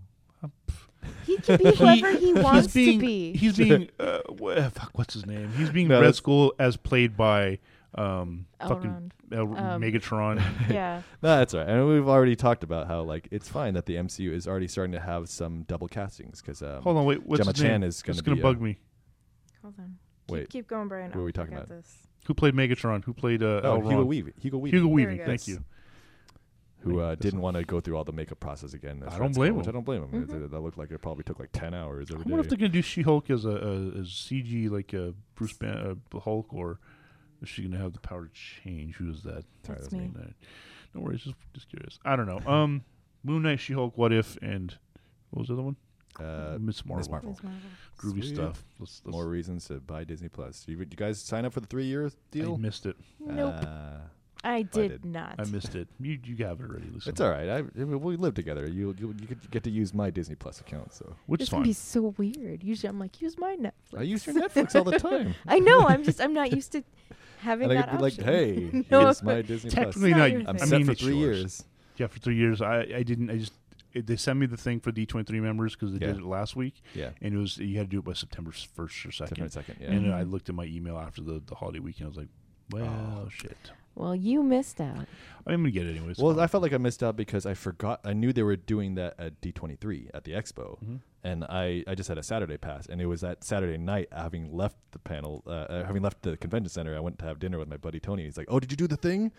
He can be whoever he wants he's being, to be. He's being uh, wha- fuck. What's his name? He's being No, Red that's- Skull as played by um fucking Elrond. El- Um, Megatron. Yeah. No, that's right. And we've already talked about how like it's fine that the M C U is already starting to have some double castings because um, Hold on, wait. What's Gemma his name? Chan is gonna It's gonna be, bug uh, me. Hold on. Wait, Keep, keep going, Brian. what are I'll we talking forget about? This. Who played Megatron? Who played uh, oh, Elrond? Hugo Weaving. Hugo Weaving. Hugo There Weaving. we Thank go. you. who uh, That's didn't a- want to go through all the makeup process again. as I Red don't Skull, blame which him. I don't blame him. Mhm. It- that looked like it probably took like ten hours every I wonder if day. they're gonna do She-Hulk as a, a as C G like a Bruce Ban- uh, Hulk, or is she gonna have the power to change? Who is that? Sorry, That's that was me. No, no worries. Just just curious. I don't know. Um, Moon Knight, She-Hulk, What If, and what was the other one? Uh, Miss Marvel. Miss Marvel. Miz Marvel. Groovy Sweet. stuff. Let's, let's, More reasons to buy Disney Plus. You, you guys sign up for the three-year deal? I missed it. Nope. Uh, I did, did. not. I missed it. You you have it already. Listen. it's all right. I, I mean, we live together. You you you could get to use my Disney Plus account. So Which It's is gonna fine. be so weird. Usually, I'm like, use my Netflix. I use your Netflix all the time. I know. I'm just. I'm not used to having And I that could be like, option. hey, No. here's my Disney Plus. Technically, It's not. not your I'm thing. set I mean, for it's three yours. years. Yeah, for three years. I I didn't. I just it, they sent me the thing for D twenty-three members because they Yeah. did it last week, Yeah. and it was you had to do it by September first or second. September second. Yeah. And Mhm. I looked at my email after the, the holiday weekend. I was like, well, Oh. shit. Well, you missed out. I'm gonna get it anyways. Well, I felt like I missed out because I forgot. I knew they were doing that at D twenty-three at the expo, hmm and I, I just had a Saturday pass, and it was that Saturday night, having left the panel, uh, uh, having left the convention center, I went to have dinner with my buddy Tony. He's like, "Oh, did you do the thing?"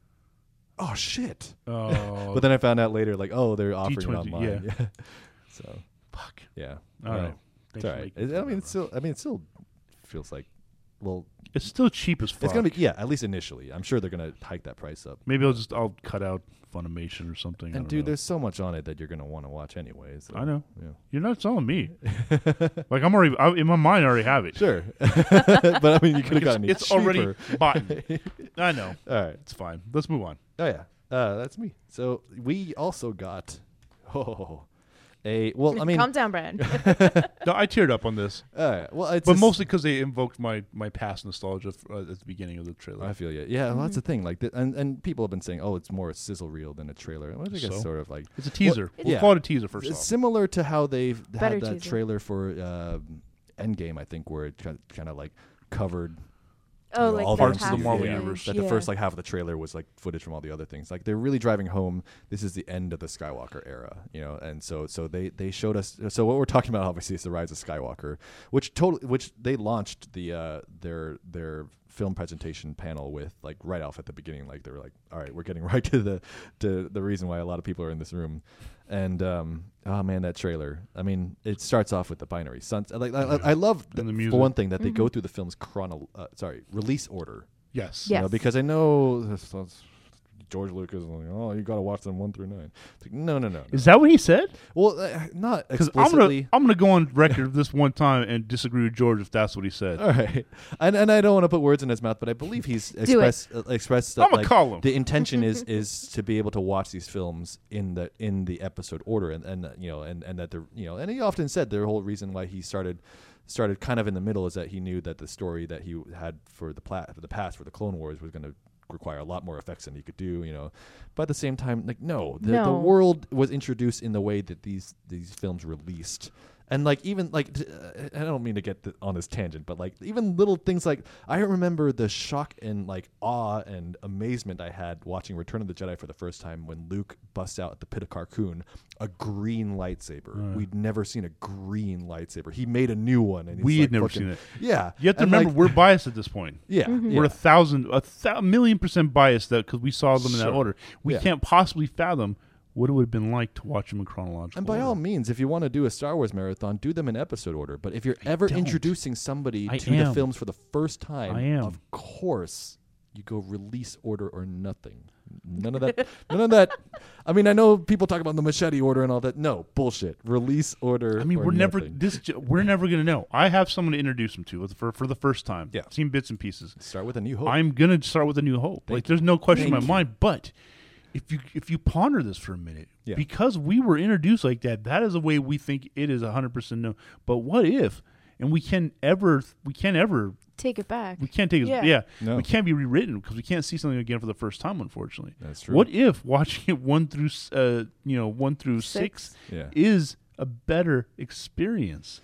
Oh shit! Oh, But then I found out later, like, oh, they're offering it D twenty, online. yeah. So fuck. yeah, I don't All know. right. Thanks It's all for right. making It- I fun mean, of it's us. still. I mean, it still feels like. Well, It's still cheap as fuck. it's gonna be yeah. At least initially, I'm sure they're gonna hike that price up. Maybe I'll just I'll cut out Funimation or something. I And don't dude, know. there's so much on it that you're gonna want to watch anyway. So, I know. Yeah. You're not telling me. Like I'm already I, in my mind. I already have it. Sure, but I mean, you could have It's, gotten it it's already cheaper. bought. I know. All right. It's fine. Let's move on. Oh yeah, uh, that's me. So we also got oh a well. I mean, calm down, Brian. No, I teared up on this, all right. Well, it's but just- mostly because they invoked my my past nostalgia f- uh, at the beginning of the trailer. I feel you. Yeah, well, that's Mhm. the thing. Like, the, and and people have been saying, oh, it's more a sizzle reel than a trailer. Well, I think it's So? sort of like It's a teaser. Well, we'll yeah. call it a teaser first it's off. similar to how they've Better had that teaser. trailer for uh, Endgame. I think where it kind of like covered. Oh, you know, like all the parts of the half Marvel thing. universe. That yeah. the first like half of the trailer was like footage from all the other things. Like they're really driving home. This is the end of the Skywalker era, you know. And so so they they showed us. So what we're talking about obviously is the rise of Skywalker, which totally which they launched the uh, their their film presentation panel with like right off at the beginning. Like they were like, all right, we're getting right to the to the reason why a lot of people are in this room. And um, oh man, that trailer. I mean, it starts off with the binary suns. Like I, I, I love And the for music. one thing that they go Mhm. through the film's chrono. Uh, sorry, release order. Yes. Yeah. You know, Yes. because I know this- this- George Lucas is like, oh, you got to watch them one through nine. It's like, no, no, no. no. Is that what he said? Well, uh, not Because I'm gonna explicitly. I'm gonna go on record this one time and disagree with George if that's what he said. All right, and and I don't want to put words in his mouth, but I believe he's it. expressed uh, expressed that I'm gonna like, call him. the intention is is to be able to watch these films in the in the episode order, and and uh, you know, and and that the you know, and he often said the whole reason why he started started kind of in the middle is that he knew that the story that he had for the pla- for the past for the Clone Wars was going to require a lot more effects than he could do, you know. But at the same time, like no, the, the No. world was introduced in the way that these these films released. And like even like t- uh, I don't mean to get th- on this tangent, but like even little things like I remember the shock and like awe and amazement I had watching Return of the Jedi for the first time when Luke busts out at the pit of Carkoon a green lightsaber. Uh. We'd never seen a green lightsaber. He made a new one, and he's We like had never fucking- seen it. Yeah, You have to And, remember like, we're biased at this point. yeah, Mhm. yeah. We're a thousand, a thou- million percent biased that because we saw them in that Sure. order. We Yeah. can't possibly fathom what it would have been like to watch them in chronological And by order. all means, if you want to do a Star Wars marathon, do them in episode order. But if you're ever don't. introducing somebody I to the am. films for the first time, I am. of course you go release order or nothing. None of that. none of that. I mean, I know people talk about the machete order and all that. No bullshit. Release order. I mean, or we're never nothing. this. j- We're never gonna know. I have someone to introduce them to for for the first time. Yeah. seen bits and pieces. Start with a new hope. I'm gonna start with a New Hope. Thank like, there's no question in Thank my you. mind. But if you if you ponder this for a minute, Yeah. because we were introduced like that, that is the way we think it is one hundred percent known. But what if, and we can ever, we can't ever, Take it back. we can't take it, Yeah. yeah, No. we can't be rewritten because we can't see something again for the first time, unfortunately. That's true. What if watching it one through, s- uh, you know, one through six, Six. Yeah. is a better experience?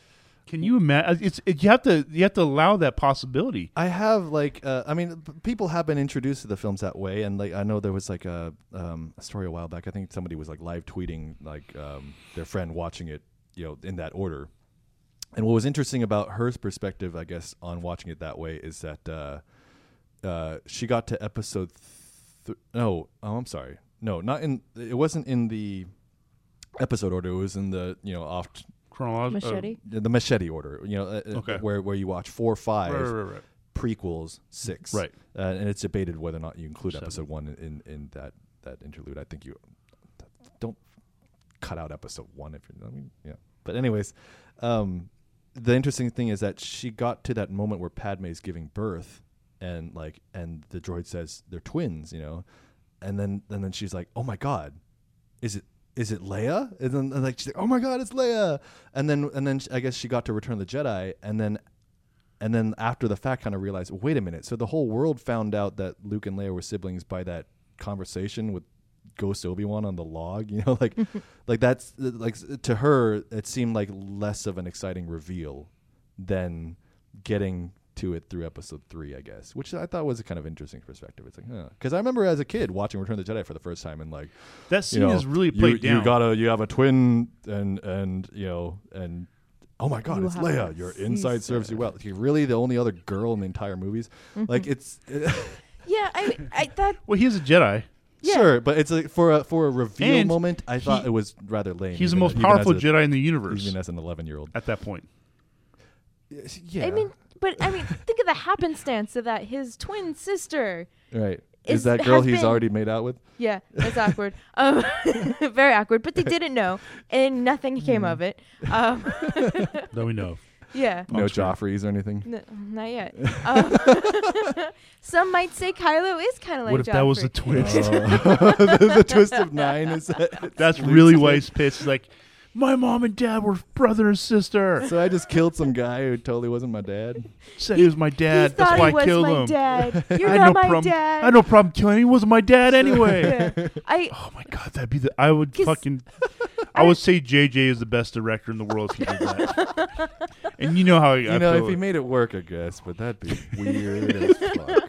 Can you imagine? It's it, you have to you have to allow that possibility. I have like uh, I mean p- people have been introduced to the films that way, and like I know there was like a um, a story a while back. I think somebody was like live tweeting like um, their friend watching it, you know, in that order. And what was interesting about her perspective, I guess, on watching it that way is that uh, uh, she got to episode th- no, oh I'm sorry, no, not in it wasn't in the episode order. It was in the you know off. Chronological Machete. The machete order, you know, uh, uh, Okay. where where you watch four, five, right, right, right. prequels, six, Right. uh, and it's debated whether or not you include Seven. episode one in, in, in that that interlude. I think you don't cut out episode one if you're. I mean, yeah. But anyways, um, the interesting thing is that she got to that moment where Padme's giving birth, and like, and the droid says they're twins, you know, and then and then she's like, oh my god, is it? Is it Leia? And then and like she's like, oh my god, it's Leia. And then and then sh- I guess she got to Return of the Jedi, and then and then after the fact, kind of realized, wait a minute. So the whole world found out that Luke and Leia were siblings by that conversation with Ghost Obi-Wan on the log. You know, like like that's like to her, it seemed like less of an exciting reveal than getting to it through episode three, I guess, which I thought was a kind of interesting perspective. It's like, huh. Because I remember as a kid watching Return of the Jedi for the first time, and like, That scene you know, is really you, played down. you gotta, you have a twin, and and you know, and oh my god, You it's have Leia. a Your inside serves you sister. well. You're really the only other girl in the entire movies. Like it's Yeah, I, I that Well, he's a Jedi. Yeah. sure, but it's like for a for a reveal And moment. I thought he- it was rather lame. He's the even- most even powerful as a- Jedi in the universe even as an eleven year old. at that point. Yeah, I mean, but I mean, think of the happenstance of that. His twin sister. right. is- Is that girl has he's been- already made out with? Yeah, that's awkward. Um, very awkward. But they didn't know, and nothing came of it. Um, That we know. yeah. No On screen. Joffreys or anything. N- not yet. Um, some might say Kylo is kind of like What if that was the Joffrey. twist? Oh. the, the twist of nine is that That's Luke's really twin. why he's pissed. He's like, my mom and dad were brother and sister. So I just killed some guy who totally wasn't my dad. Said he was my He dad. That's thought why he I was killed my him. dad. You're I had not no my problem. dad. I had no problem killing him. He wasn't my dad anyway. Yeah. I Oh my god, that'd be the. I would 'Cause fucking. I would say J J is the best director in the world if he did that. And you know how I, You I know, feel if he made it work, I guess, but that'd be weird as fuck.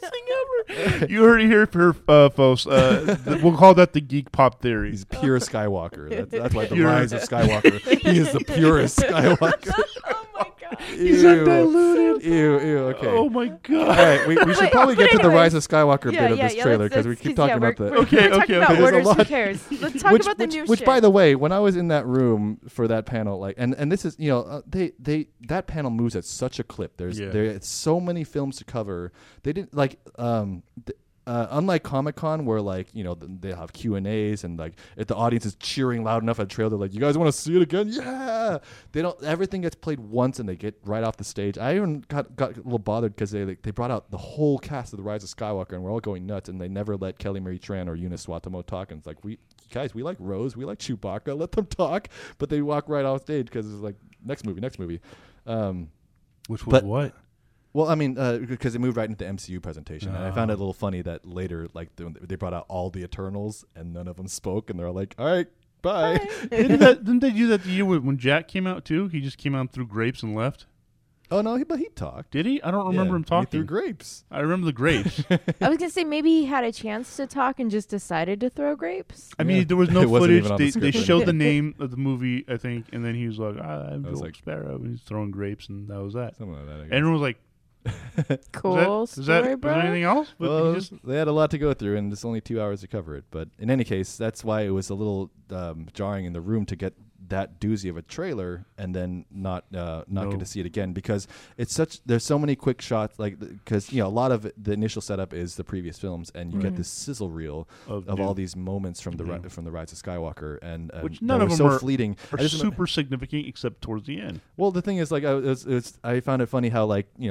You heard it here, for, uh, folks. Uh, th- we'll call that the geek pop theory. He's pure Skywalker. That's, that's why the Pure. rise of Skywalker. He is the purest Skywalker. oh my god. He's Ew. undiluted. Ew, ew, okay. Oh my All god. right, we, we should Wait, probably but get to the anyways. rise of Skywalker Yeah, bit of yeah, this yeah, trailer let's- because we let's- keep 'cause, talking yeah, about the. we're, Okay, we're okay, talking okay. about There's a orders. Who lot- cares? Let's talk which, about the which, new which shit. by the way, when I was in that room for that panel, like, and, and this is, you know, uh, they they that panel moves at such a clip. There's Yeah. there it's so many films to cover. They didn't like um. Th- Uh, unlike Comic-Con, where like you know th- they have Q and A's and like if the audience is cheering loud enough at a trailer, they're like, "You guys want to see it again?" Yeah. They don't. Everything gets played once and they get right off the stage. I even got got a little bothered because they like, they brought out the whole cast of The Rise of Skywalker and we're all going nuts, and they never let Kelly Marie Tran or Eunice Swatomo talk. And it's like, we guys, we like Rose, we like Chewbacca, let them talk, but they walk right off stage because it's like next movie, next movie. Um, Which was But- what? Well, I mean, because it moved right into the M C U presentation, and I found it a Oh. little funny that later, like, they, they brought out all the Eternals, and none of them spoke, and they're all like, "All right, bye." didn't, that, didn't they do that the year when when Jack came out too? He just came out through grapes and left. Oh no, he, but he talked. Did he? I don't remember Yeah, him he threw talking. grapes. I remember the grapes. I was gonna say maybe he had a chance to talk and just decided to throw grapes. I mean, Yeah. there was no It wasn't footage. even on the They, they script. showed the name of the movie, I think, and then he was like, ah, "I'm I was Joel like- Sparrow," and he's throwing grapes, and that was that. Something like that. I guess. Everyone was like, Cool "Is that, is story, that, bro. was there anything else?" But well, he just, they had a lot to go through, and it's only two hours to cover it. But in any case, that's why it was a little um, jarring in the room to get that doozy of a trailer and then not uh, not No. get to see it again, because it's such. There's so many quick shots, like because you know a lot of it, the initial setup is the previous films, and you Right. get this sizzle reel of, of new- all these moments from the ri- Yeah. from the Rise of Skywalker, and um, Which that none of were them so are- fleeting. are I just remember- super significant except towards the end. well, the thing is, like, I was, it's, I found it funny how, like, you know,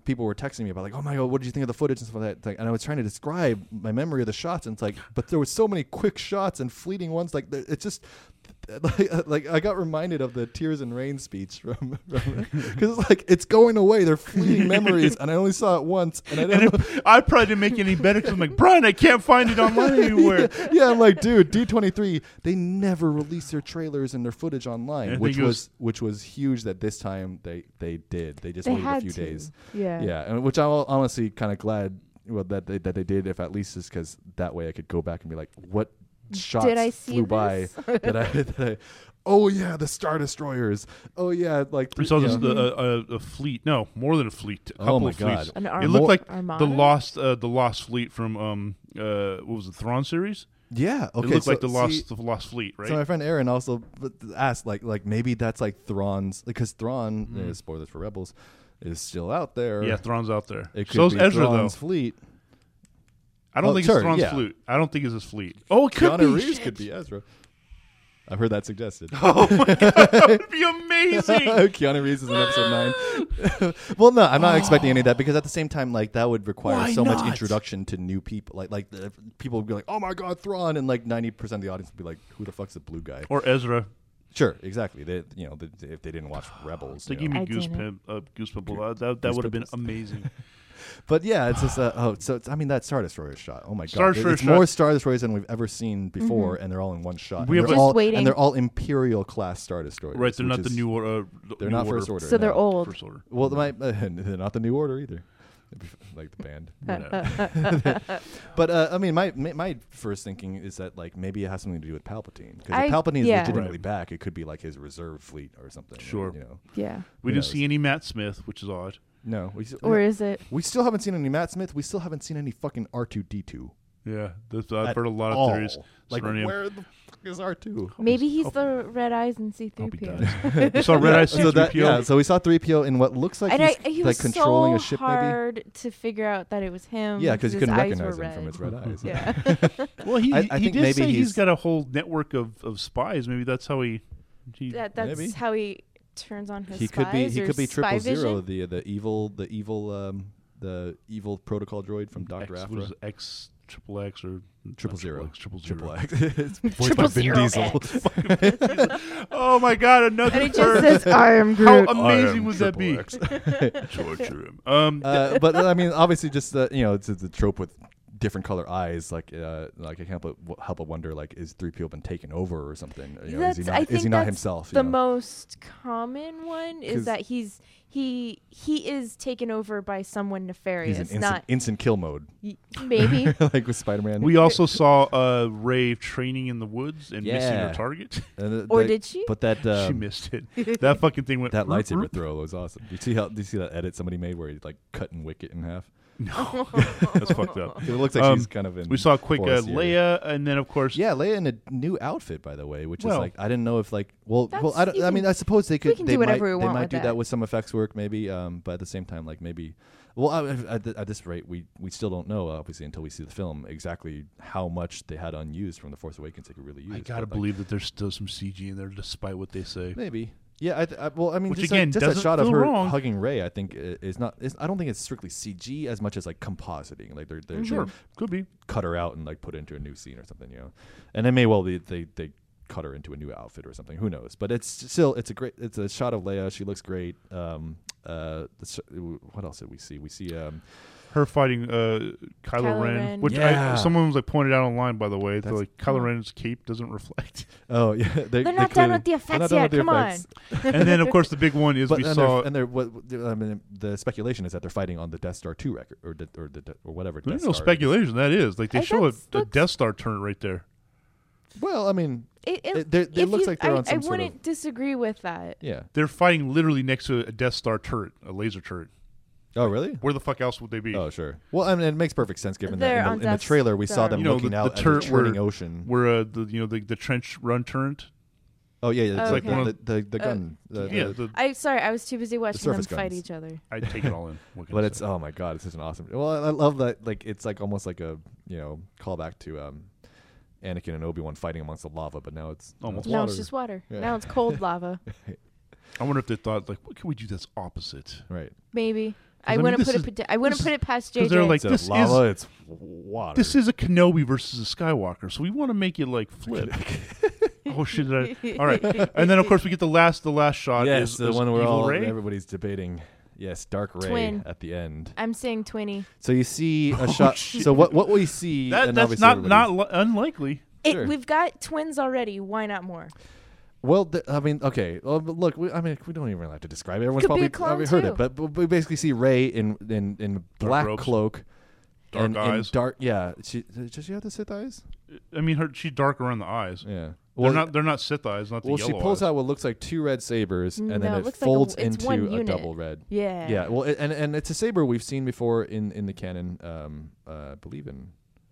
people were texting me about like, oh my god, what did you think of the footage and stuff like that? It's like, and I was trying to describe my memory of the shots, and it's like, but there was so many quick shots and fleeting ones. Like th- it's just like, like I got reminded of the Tears and Rain speech from because it's like it's going away. They're fleeting memories, and I only saw it once, and I And didn't. it, I probably didn't make it any better because I'm like, Brian, I can't find it online anywhere. Yeah, I'm like, dude, D twenty-three, they never release their trailers and their footage online, I which think it was, was- which was huge that this time they, they did. They just They waited a had few to. days. Yeah. Yeah, and which I'm honestly kind of glad well, that they, that they did, if at least is because that way I could go back and be like, what shots Did I see flew by this? that I, that I, oh yeah, the Star Destroyers. Oh yeah, like We saw you this know. the, uh, a, a fleet. No, more than a fleet. A Oh couple my of fleets. God. An It arm- looked like Armada? the lost uh, the lost fleet from um uh what was it, Thrawn series? Yeah, okay. it looked so, like the lost see, the lost fleet, right? So my friend Aaron also asked, like, like maybe that's like Thrawn's, because Thrawn, Mm. uh, spoilers for Rebels, is still out there. yeah, Thrawn's out there. It could So is be Ezra Thrawn's though. fleet. I don't Oh, think sure, it's Thrawn's yeah. fleet. I don't think it's his fleet. Oh, it could Keanu be. Reeves Shit. could be Ezra. I've heard that suggested. Oh my god, that would be amazing. Keanu Reeves is in episode nine. Well, no, I'm not expecting any of that because at the same time, like that would require Why so much not? introduction to new people. Like, like the, people would be like, "Oh my God, Thrawn," and like ninety percent of the audience would be like, "Who the fuck's the blue guy?" Or Ezra. Sure, exactly. They, you know, they, if they didn't watch Rebels, They you give know. me I didn't. goosebump. Uh, goosebump. Uh, that that would have been Goosebumps. amazing. But yeah, it's just uh, oh, so it's, I mean that Star Destroyer shot. Oh my Star god, Destroyer it's shot. more Star Destroyers than we've ever seen before, and they're all in one shot. We and have they're a- all, Just waiting. and they're all Imperial class Star Destroyers. Right, they're which not the is- new order. Uh, They're new not order. First Order. So they're no. old. First order. Well, they might, uh, they're not the New Order either. Like the band. Whatever. But uh, I mean, my, my my first thinking is that like maybe it has something to do with Palpatine, because I- if Palpatine is yeah. legitimately Right. back, it could be like his reserve fleet or something. Sure. You know. Yeah. we Who didn't knows? see any Matt Smith, which is odd. No. We, s- Or is it? we still haven't seen any Matt Smith. We still haven't seen any fucking R two D two. Yeah, that's, I've At heard a lot of all. theories. Like, surrounding him. where the fuck is R two? Maybe he's hope- the red eyes and C three Hope he P O. does. We saw Red Eye C So three that, P O. yeah, so we saw three P O in what looks like And he's I, he like was controlling so a ship, maybe. hard to figure out that it was him. Yeah, because you his couldn't eyes recognize were him from red. his red eyes. Yeah. Well, he, I- I he think did maybe say he's he's- got a whole network of, of spies. Maybe that's how he. he that, that's Maybe. how he turns on his He could be. spies He or could be spy Triple Zero, vision. the the evil, the evil, um, the evil protocol droid from Doctor X, Aphra. was it X triple X or Triple not Zero. X, triple zero. Triple X. It's voiced by Triple Vin Zero Diesel. X. Oh my God! Another. And he just term. says, "I am How Groot." amazing would that be? Triple X. Torture him. Um, uh, but I mean, obviously, just uh, you know, it's, it's a trope with different color eyes. Like, uh, like I can't but w- help but wonder, like, is three P O been taken over or something? You know, is he That's- not? I is he think not that's himself? The you know? most common one 'Cause- is that he's he he is taken over by someone He's nefarious, in instant, not instant kill mode, y- maybe. like with Spider-Man. we also saw uh, Ray training in the woods and missing Yeah. her target. And, uh, Or that- did she? But that she um, missed it. That fucking thing went. that roop, lightsaber roop. throw was awesome. Do you see how? Do you see that edit somebody made where he like cutting Wicket in half? No, that's fucked up. It looks like Um, she's kind of in. We saw a quick uh, Forest Fury. Leia, and then of course, Yeah, Leia in a new outfit, by the way, which is Well- like I didn't know if like well, well, That's- I, don't, you I mean, can- I suppose they could. can they do whatever might, we they want might with do that. that. with some effects work, maybe. Um, but at the same time, like maybe. Well, I, at, at this rate, we we still don't know, obviously, until we see the film exactly how much they had unused from the Force Awakens they could really use. I gotta but, like, believe that there's still some C G in there, despite what they say. maybe. Yeah, I, th- I, well, I mean, Which just, again, that, just that doesn't shot of feel her wrong. hugging Ray, I think, i- is not. Is, I don't think it's strictly C G as much as like compositing. Like they're, they're Sure, they could be. cut her out and like put her into a new scene or something, you know. And it may well be they they cut her into a new outfit or something. Who knows? But it's still it's a great it's a shot of Leia. She looks great. Um, uh, the, sh- what else did we see? We see um, Her fighting uh, Kylo, Kylo Ren, Ren. which Yeah. I, someone was like pointed out online, by the way. They're That's- like Kylo Oh. Ren's cape doesn't reflect. oh yeah, they, They're they not done clearly- with the they're effects not done yet. with the Come on. effects. And then of course the big one is But we and saw. they're, and they're what I mean, the speculation is that they're fighting on the Death Star two record or the, or the De- or whatever. There's Death no Star is. speculation. That is like they I- show a, that's- a looks- Death Star turret right there. Well, I mean, It, it, It- they're- it if looks you- like they're I, on some I sort wouldn't of- disagree with that. yeah. They're fighting literally next to a Death Star turret, a laser turret. Oh really? Where the fuck else would they be? Oh sure. Well, I mean, it makes perfect sense given They're that in on the, in the Death trailer we saw Star. them You know, looking the- out the at turret the churning where- ocean. Where uh, the you know the, the trench run turret. Oh yeah, yeah, it's Oh, like okay. the, the the Uh, gun. the, Yeah, the- the, I sorry, I was too busy watching them surface fight guns. each other. I take it all in. What can but I it's say? oh my god, it's such an awesome. Well, I, I love that. Like it's like almost like a you know callback to um, Anakin and Obi-Wan fighting amongst the lava, but now it's Almost. Now water. it's just water. Yeah. Now it's cold lava. I wonder if they thought like, what can we do that's opposite? right. Maybe. I, mean, wouldn't this put is- it. pat- I wouldn't this- put it past J 'cause J. they're like, Instead this of lava, is- it's water. This is a Kenobi versus a Skywalker, so we want to make it like flip. Oh shit! Did I? All right, and then of course we get the last, the last shot. yes, is, the is one where Evil all Rey. everybody's debating. Yes, Dark Ray Twin. at the end. I'm saying Twinny. So you see a Oh, shot. shit. So what what we see? That, and that's obviously not not everybody's- li- unlikely. It, Sure. We've got twins already. Why not more? Well, th- I mean, okay. Well, but look, we, I mean, we don't even really have to describe it. Everyone's Could be probably a clone probably heard too. it, but, but we basically see Ray in in in black robes. cloak, Dark and, eyes. and dark. Yeah, she does she have the Sith eyes? I mean, her she's dark around the eyes. Yeah. They're not. They're not Sith eyes. Not the well, she yellow pulls eyes. out what looks like two red sabers, and No, then it it looks like a- folds it's one into a unit. double red. Yeah. Yeah. Well, it, and and it's a saber we've seen before in in the canon. Um, uh, I believe in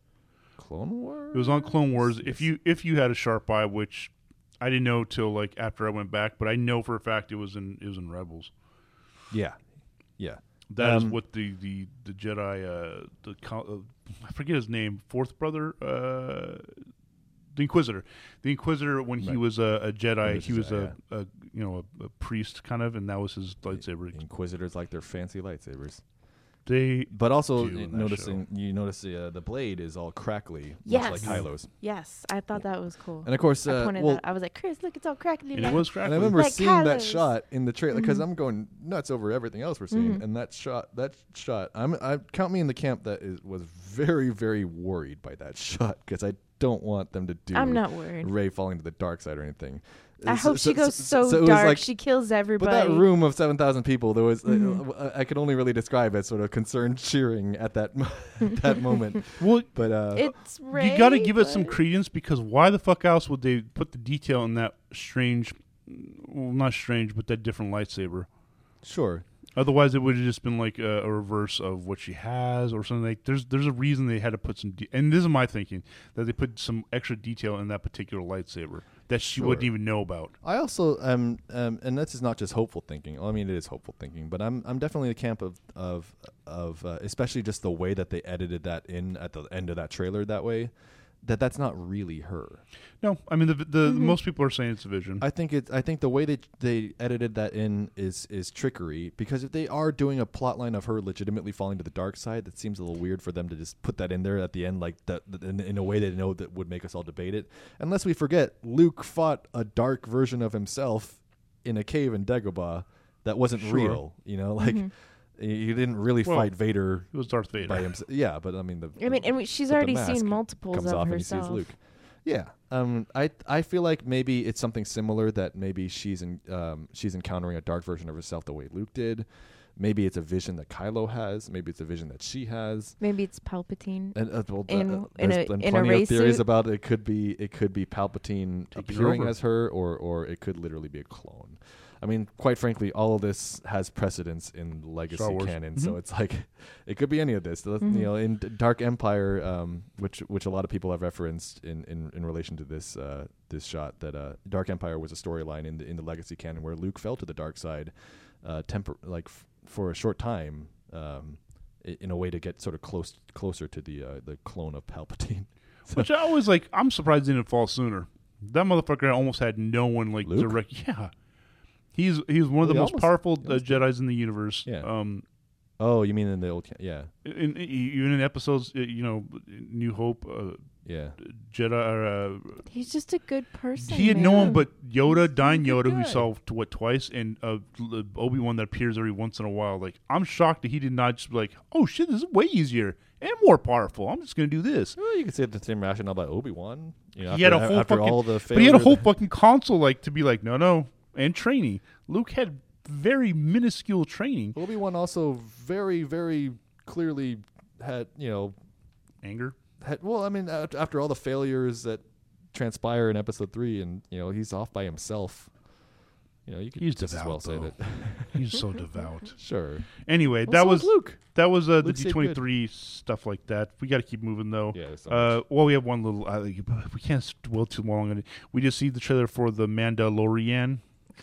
Clone Wars. It was on Clone Wars. Yes. If you if you had a sharp eye, which I didn't know till like after I went back, but I know for a fact it was in it was in Rebels. Yeah. Yeah. That is Um, what the the the Jedi uh, the co- uh, I forget his name, fourth brother, uh, the Inquisitor. The Inquisitor when he Right. was a, a Jedi, was he a was Jedi, a, a you know a, a priest kind of, and that was his lightsaber. Inquisitors like their fancy lightsabers. They But also do y- in that noticing you notice the uh, the blade is all crackly, Yes. much like Kylo's. Yes, I thought that was cool. And of course, I uh, pointed well, that. I was like, Chris, look, it's all crackly. and like- it was and crackly. I remember Like seeing that Kylo's. shot in the trailer because Mhm. I'm going nuts over everything else we're seeing, Mhm. and that shot, that shot, I'm I count me in the camp that is was very very worried by that shot because I don't want them to do I'm not worried. Ray falling to the dark side or anything. I So- hope she so- goes so- so, so it was dark. like- she kills But everybody. that room of seven thousand people, there was Mhm. uh, I could only really describe as sort of concerned cheering at that mo- that moment. well, But uh, It's Ray, you got to give it some but- credence because why the fuck else would they put the detail in that strange, well, not strange, but that different lightsaber? sure. Otherwise, it would have just been like a, a reverse of what she has or something. Like there's there's a reason they had to put some, de- and this is my thinking that they put some extra detail in that particular lightsaber that she Sure. wouldn't even know about. I also um um and this is not just hopeful thinking. Well, I mean it is hopeful thinking, but I'm I'm definitely the camp of of of uh, especially just the way that they edited that in at the end of that trailer that way, that that's not really her. No, I mean the the Mhm. most people are saying it's a vision. I think it's I think the way that they edited that in is is trickery because if they are doing a plot line of her legitimately falling to the dark side, that seems a little weird for them to just put that in there at the end like that in, in a way they know that would make us all debate it. Unless we forget, Luke fought a dark version of himself in a cave in Dagobah that wasn't Sure. real. You know, like Mhm. he he didn't really Well, fight Vader it was Darth Vader. by himself. Yeah, but I mean the I mean, and we, she's but the already mask seen multiples comes of off herself. and he sees Luke. Yeah, um, I I feel like maybe it's something similar that maybe she's in um, she's encountering a dark version of herself the way Luke did. Maybe it's a vision that Kylo has. Maybe it's a vision that she has. Maybe it's Palpatine. And uh, well, In- uh, in there's a- been in a plenty Ray of theories suit? about it. It could be it could be Palpatine Taking appearing over. as her, or or it could literally be a clone. I mean, quite frankly, all of this has precedence in legacy Star Wars. canon, so Mhm. it's like it could be any of this. The- Mhm. You know, in D- Dark Empire, um, which which a lot of people have referenced in, in, in relation to this uh, this shot, that uh, Dark Empire was a storyline in the in the legacy canon where Luke fell to the dark side, uh, tempor- like f- for a short time, um, i- in a way to get sort of close closer to the uh, the clone of Palpatine. Which I always like. I'm surprised it didn't fall sooner. That motherfucker almost had no one like Luke? direct. Yeah, he's he's one of the Well, he most almost- powerful he uh, almost did. Jedis in the universe. Yeah. Um, Oh, you mean in the old? Ca- yeah, in, in even in episodes, uh, you know, New Hope, uh, yeah. Jedi. Uh, He's just a good person. he had man. no one but Yoda, He's a Dying good Yoda, who guy. saw t- what twice, and uh, Obi Wan that appears every once in a while. Like I'm shocked that he did not just be like, oh shit, this is way easier and more powerful. I'm just gonna do this. Well, you could say the same rationale about Obi Wan. You know, He after, had a whole after fucking- all the But he had a failure whole that- fucking console like to be like, no, no, and training. Luke had very minuscule training. Obi Wan also very, very clearly had, you know, Anger. had, well, I mean, a- after all the failures that transpire in Episode Three, and you know, he's off by himself. You know, you could He's just as devout, well say though. that. He's so devout. Sure. Anyway, Well, that so was is Luke. that was uh, the Luke D stayed twenty-three stuff like that. We got to keep moving though. Yeah. So Uh, much. well, we have one little. Uh, we can't dwell too long on it. We just see the trailer for the Mandalorian.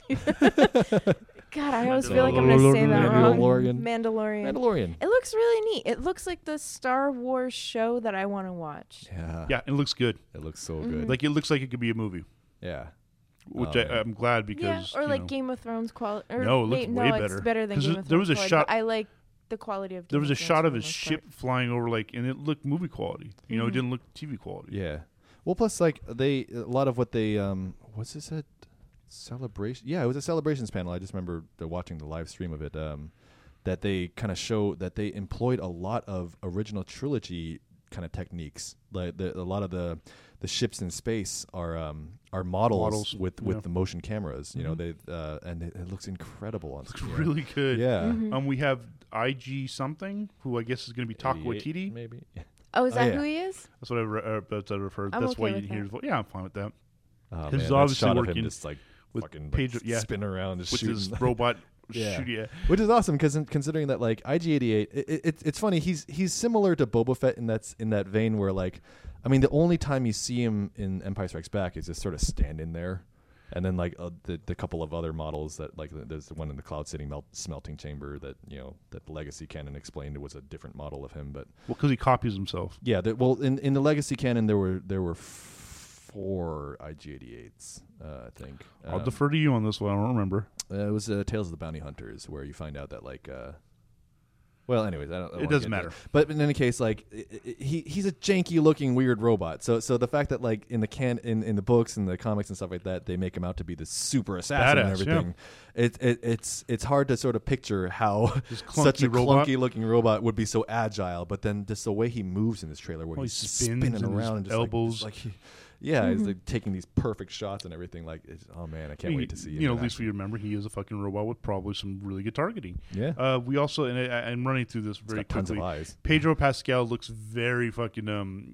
God, I always feel like I'm gonna say that wrong. Mandalorian. Mandalorian. Mandalorian. It looks really neat. It looks like the Star Wars show that I want to watch. Yeah. Yeah, it looks good. It looks so Mhm. good. Like it looks like it could be a movie, yeah. which Oh, I, yeah. I'm glad Yeah, because or you like know, Game of Thrones quality. No, it looks no, way it's better. better than 'Cause Game there- of Thrones there was a quality, shot- but I like the quality of. There Game was a of Thrones shot for of the his most ship part. flying over, like, and it looked movie quality. You know, it Mhm. didn't look T V quality. Yeah. Well, plus like they a lot of what they um what's this a celebration? Yeah, it was a celebrations panel. I just remember the, watching the live stream of it. Um, that they kind of show that they employed a lot of original trilogy kind of techniques. Like the, a lot of the the ships in space are um are models, Models, with with yeah. the motion cameras. You know, Mhm. they uh and it, it looks incredible on Looks screen. really good. Yeah. Mhm. Um, we have I G something, who I guess is going to be Taika eighty-eight, Waititi. maybe. Oh, is Oh, that yeah. who he is? That's what I re- uh, that's what I referred. I'm That's okay why you with didn't hear that. his voice. Yeah, I'm fine with that. Oh, His man, is that obviously shot of working him just like with fucking like, Pedro- yeah. spin around and With shooting. his robot Yeah. shoot. Yeah. Which is awesome because considering that like I G eighty-eight, it, it, it's it's funny. He's he's similar to Boba Fett in that's in that vein where like, I mean, the only time you see him in Empire Strikes Back is just sort of standing there, and then like uh, the the couple of other models that like there's the one in the Cloud City melt, smelting chamber that you know that the Legacy canon explained it was a different model of him, but Well, because he copies himself. yeah, the, well in in the Legacy canon there were there were four I G eighty-eights, uh, I think. I'll Um, defer to you on this one. I don't remember. Uh, it was uh, Tales of the Bounty Hunters, where you find out that like, uh, well, anyways, I don't. I don't It wanna doesn't get into matter. But in any case, like, i i he he's a janky looking weird robot. So so the fact that like in the can in, in the books and the comics and stuff like that, they make him out to be the super assassin and Badass, yeah. everything. It, it it's it's hard to sort of picture how This such a clunky robot. clunky looking robot would be so agile. But then just the way he moves in this trailer, where Oh, he he's just spins spinning and his around and just elbows. like, just like he, yeah, he's Mhm. like taking these perfect shots and everything. Like, it's, oh man, I can't He- wait to see. You him know, in at least action. we remember he is a fucking robot with probably some really good targeting. Yeah. Uh, we also, and I, I'm running through this It's very got tons quickly. of eyes. Pedro Pascal looks very fucking um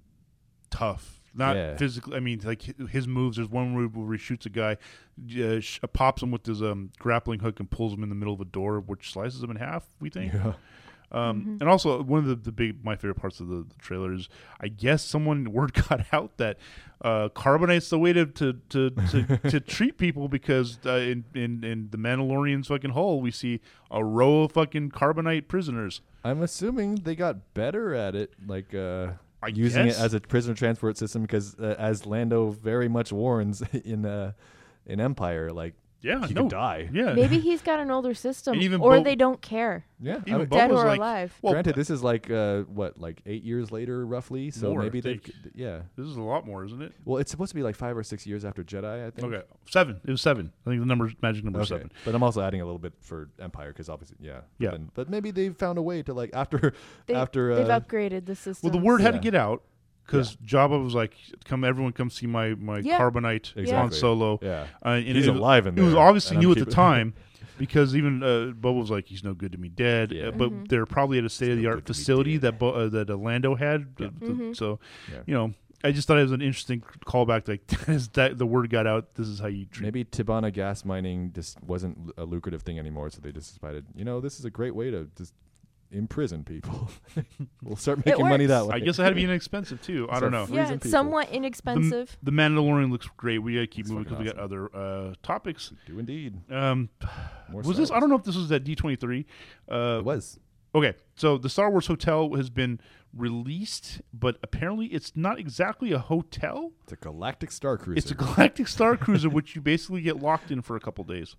tough. Not Yeah. physically. I mean, like hi- his moves. There's one move where he shoots a guy, uh, sh- pops him with his um grappling hook and pulls him in the middle of a door, which slices him in half. We think. Yeah. Um, Mhm. And also, one of the, the big my favorite parts of the, the trailer is, I guess someone word got out that uh, carbonite's the way to to to, to, to treat people, because uh, in, in in the Mandalorian's fucking hull we see a row of fucking carbonite prisoners. I'm assuming they got better at it, like uh, I using guess. it as a prisoner transport system, because uh, as Lando very much warns in uh, in Empire, like Yeah, he no, could die. Yeah, Maybe he's got an older system, And even or Bo- they don't care, Yeah, Even I mean, Bo- dead was or like- alive. well, granted, this is like uh, what, like eight years later, roughly. So More, I maybe they, think. yeah. this is a lot more, isn't it? Well, it's supposed to be like five or six years after Jedi, I think. Okay, seven. It was seven. I think the number magic number is Okay. seven. But I'm also adding a little bit for Empire because obviously, yeah. Yeah. But, then, but maybe they found a way to like after They, after they've uh, upgraded the system. Well, the word had to Yeah. get out because Jabba was like, "Come, everyone, come see my my Yeah. carbonite Exactly. Han Solo." yeah. Uh, and He's it, alive in It was there, obviously and I'm new at the keeping- time, because even uh, Boba was like, "He's no good to me dead." Yeah. Uh, but Mhm. they're probably at a state of the no art good to me facility dead. that Bo- uh, that uh, Lando had. Yeah. Uh, th- Mhm. So Yeah. you know, I just thought it was an interesting callback. Like as that the word got out, this is how you treat. Maybe Tibanna gas mining just wasn't l- a lucrative thing anymore, so they just decided, you know, this is a great way to just imprison people. We'll start It making money works. that way. I guess it had to be inexpensive too. I So don't know. free- yeah, freezing it's people. somewhat inexpensive. The Mandalorian looks great. We gotta keep It's moving because fucking we got other uh, topics. Do indeed. Um, More was Star this? I Wars. don't know if this was at D twenty-three. Uh, It was. Okay, so the Star Wars Hotel has been released, but apparently it's not exactly a hotel. It's a galactic star cruiser. It's a galactic star cruiser, which you basically get locked in for a couple days.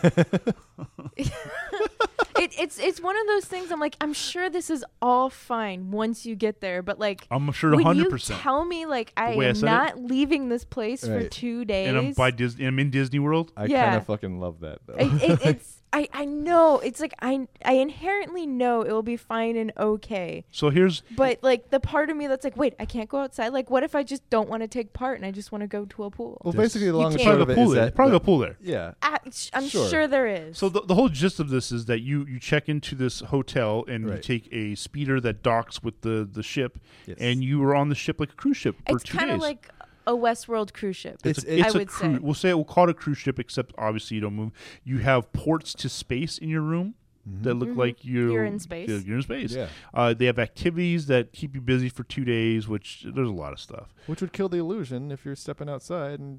it, it's it's one of those things. I'm like, I'm sure this is all fine once you get there, but like, I'm sure when one hundred you percent. tell me like I way I am said it? not leaving this place for Right. two days, And I'm by Disney. I'm in Disney World. I Yeah. kind of fucking love that. Though. it, it, it's I, I know it's like I I inherently know it will be fine and okay, So here's but like the part of me that's like, wait, I can't go outside. Like, what if I just don't want to take part and I just want to go to a pool? well, This- basically, the You long and can't- short probably of a it pool is there. that Probably the- a pool there. Yeah. I, I'm Sure. sure. there is. So the, the whole gist of this is that you you check into this hotel and you Right. take a speeder that docks with the the ship, Yes. and you are on the ship like a cruise ship for it's two kind days. of like a Westworld cruise ship. It's, It's- a, it's I a would cruise. say. We'll say it. We'll call it a cruise ship, except obviously you don't move. You have ports to space in your room that look Mhm. like you You're in space. You're, you're in space. Yeah. Uh, they have activities that keep you busy for two days, which there's a lot of stuff. Which would kill the illusion if you're stepping outside and just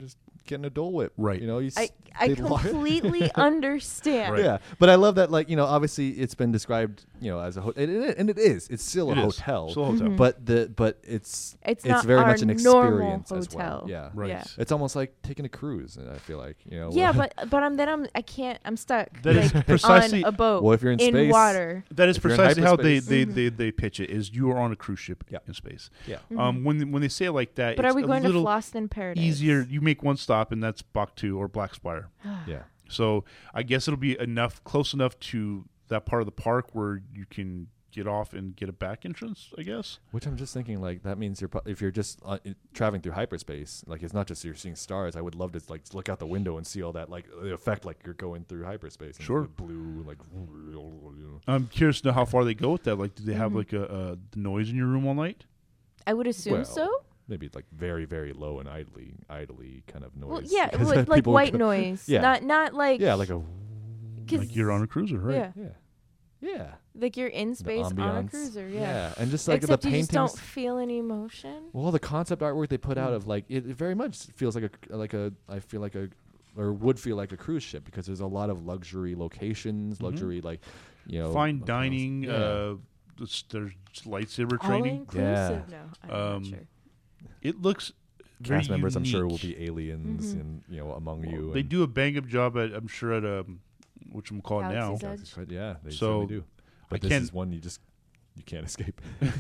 getting a Dole Whip. Right. You know, you I s- I they lo- completely understand. Right. Yeah, but I love that. Like, you know, obviously it's been described, you know, as a hotel, and, it- and it is. It's still a It is. hotel, Still a hotel. Mhm. but the but it's It's, it's not very our much an normal experience as well. hotel. Yeah, Right. Yeah. it's almost like taking a cruise. And I feel like, you know, Yeah, well, but but I'm then I'm I can't I'm stuck That is like, precisely- on a boat well, if you're in, in space, water. That is If you're in precisely how they, hyperspace. they, Mhm. they, they pitch it. Is you are on a cruise ship Yeah. in space. yeah, Um, when when they say it like that, But it's are we a going to little Floston Paradise? easier. You make one stop, and that's Bakhtu or Black Spire. yeah. So I guess it'll be enough, close enough to that part of the park where you can get off and get a back entrance. I guess. Which I'm just thinking, like, that means you're pro- if you're just uh, i- traveling through hyperspace, like, it's not just you're seeing stars. I would love to like look out the window and see all that, like, the effect, like you're going through hyperspace. And Sure. the blue, like, you know. I'm curious to know how far they go with that. Like, do they have Mhm. like a, a the noise in your room all night? I would assume Well, so. maybe like very, very low and idly, idly kind of noise. Well, yeah, because like, like people would white go- noise. Yeah. Not not like Yeah, like a 'cause- Like you're on a cruiser, right? Yeah. yeah, yeah. Like you're in The space on a ambiance. cruiser. Yeah. and just like Except the you paintings. just don't feel any emotion. Well, the concept artwork they put Mm. out of like it, it very much feels like a like a I feel like a or would feel like a cruise ship because there's a lot of luxury locations, Mhm. luxury like you know Fine hotels. dining. Yeah. Uh, there's, there's lightsaber All training. inclusive. No, I'm Um, not sure. It looks very cast members. I'm sure will unique. be aliens Mhm. and you know among Well, you. They and do a bang up job at I'm sure at um, which I'm calling now. Galaxy's Galaxy's Edge. Yeah, they So, certainly do. But I this can't- is one you just you can't escape.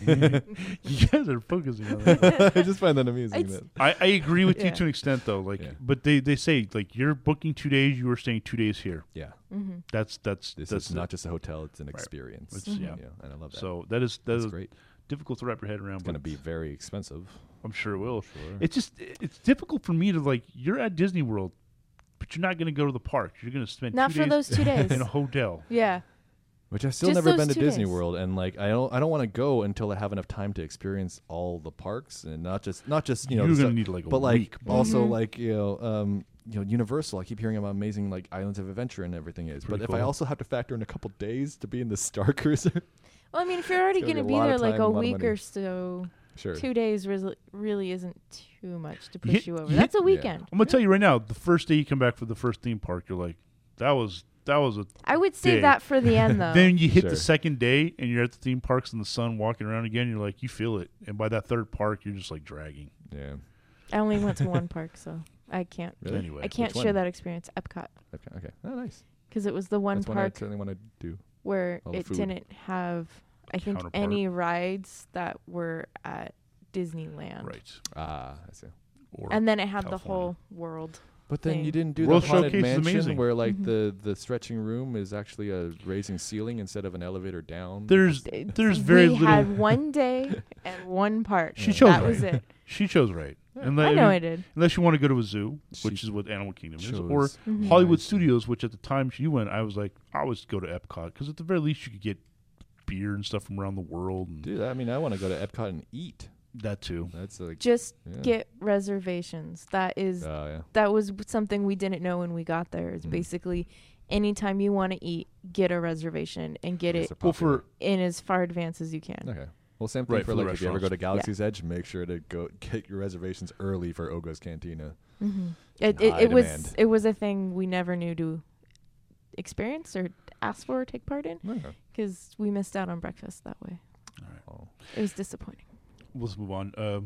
You guys are focusing on that. I just find that amusing. It's- That I, I agree with you Yeah. to an extent though. Like, Yeah. but they, they say like you're booking two days, you are staying two days here. yeah, Mm-hmm. That's that's this that's is not just a hotel; it's an Right. experience. It's- Mhm. yeah. yeah, and I love that. So that is that that's is great. difficult to wrap your head around. It's going to but be very expensive. I'm sure it will. Sure. It's just it's difficult for me to like you're at Disney World, but you're not going to go to the park. You're going to spend Not two for days those two days. in a hotel. Yeah. Which I've still Just never those been to two Disney days. World, and like I don't, I don't want to go until I have enough time to experience all the parks, and not just, not just you know, you're the going to stuff- need like a but like week. also Mhm. like you know, um, you know, Universal. I keep hearing how amazing like Islands of Adventure and everything is, Pretty but if I cool. also have to factor in a couple days to be in the Star Cruiser, Well, I mean, if you're already It's gonna going to be be a lot there of like time, a a lot of week money. or so, sure. two days res- really isn't too much to You push hit- you over. you That's hit- a weekend. I'm going to tell you right now, the first day you come back for the first theme park, you're like, that was that was a. I would save day. that for the end, though. Then you hit Sure. the second day and you're at the theme parks in the sun walking around again. You're like, you feel it, and by that third park, you're just like dragging. Yeah. I only went to one park, so I can't. Really? Anyway, I can't Which share one? that experience. Epcot, Okay. Okay. Oh, nice. because it was the one That's one I park certainly want to do. where all the it food. didn't have, I think, Counterpart. any rides that were at Disneyland. right. Ah, I see. Or And then it had California. the whole world. But then you thing. didn't do World the haunted Showcase is mansion amazing. where like Mhm. the the stretching room is actually a raising ceiling instead of an elevator down. there's It- there's very we little. had one day and one park. She Yeah. chose that right. was it. She chose right. Yeah. Unless, I know I did. unless you want to go to a zoo, She which is what Animal Kingdom is, chose or Mhm. Hollywood Nice. Studios, which at the time she went, I was like, I always go to Epcot because at the very least you could get beer and stuff from around the world, and Dude, I mean, I want to go to Epcot and eat. that too. That's like Just yeah. get reservations. That is Oh yeah. that was something we didn't know when we got there. It's Mhm. basically anytime you want to eat, get a reservation and get Those it are Well, popular. for in as far advance as you can. Okay. Well, same thing Right, for for the like if you ever go to restaurants. Galaxy's Edge, make sure to go get your reservations early for Oga's Cantina. Mm-hmm. It High it, it was demand. it was a thing we never knew to experience or ask for or take part in Okay. because we missed out on breakfast that way. Oh. It was disappointing. let's move on. Um,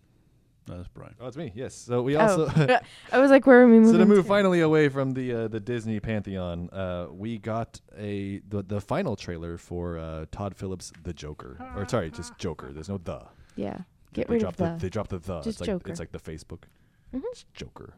no, that's Brian. oh, it's me. Yes. So we Oh. also I was like, where are we moving? so to move to? finally away from the uh, the Disney pantheon, uh, we got a the the final trailer for uh, Todd Phillips' The Joker. Or sorry, just Joker. There's no the. Yeah, get they rid dropped of the. They dropped the the. Just it's like Joker. it's like the Facebook. Mhm. It's Joker.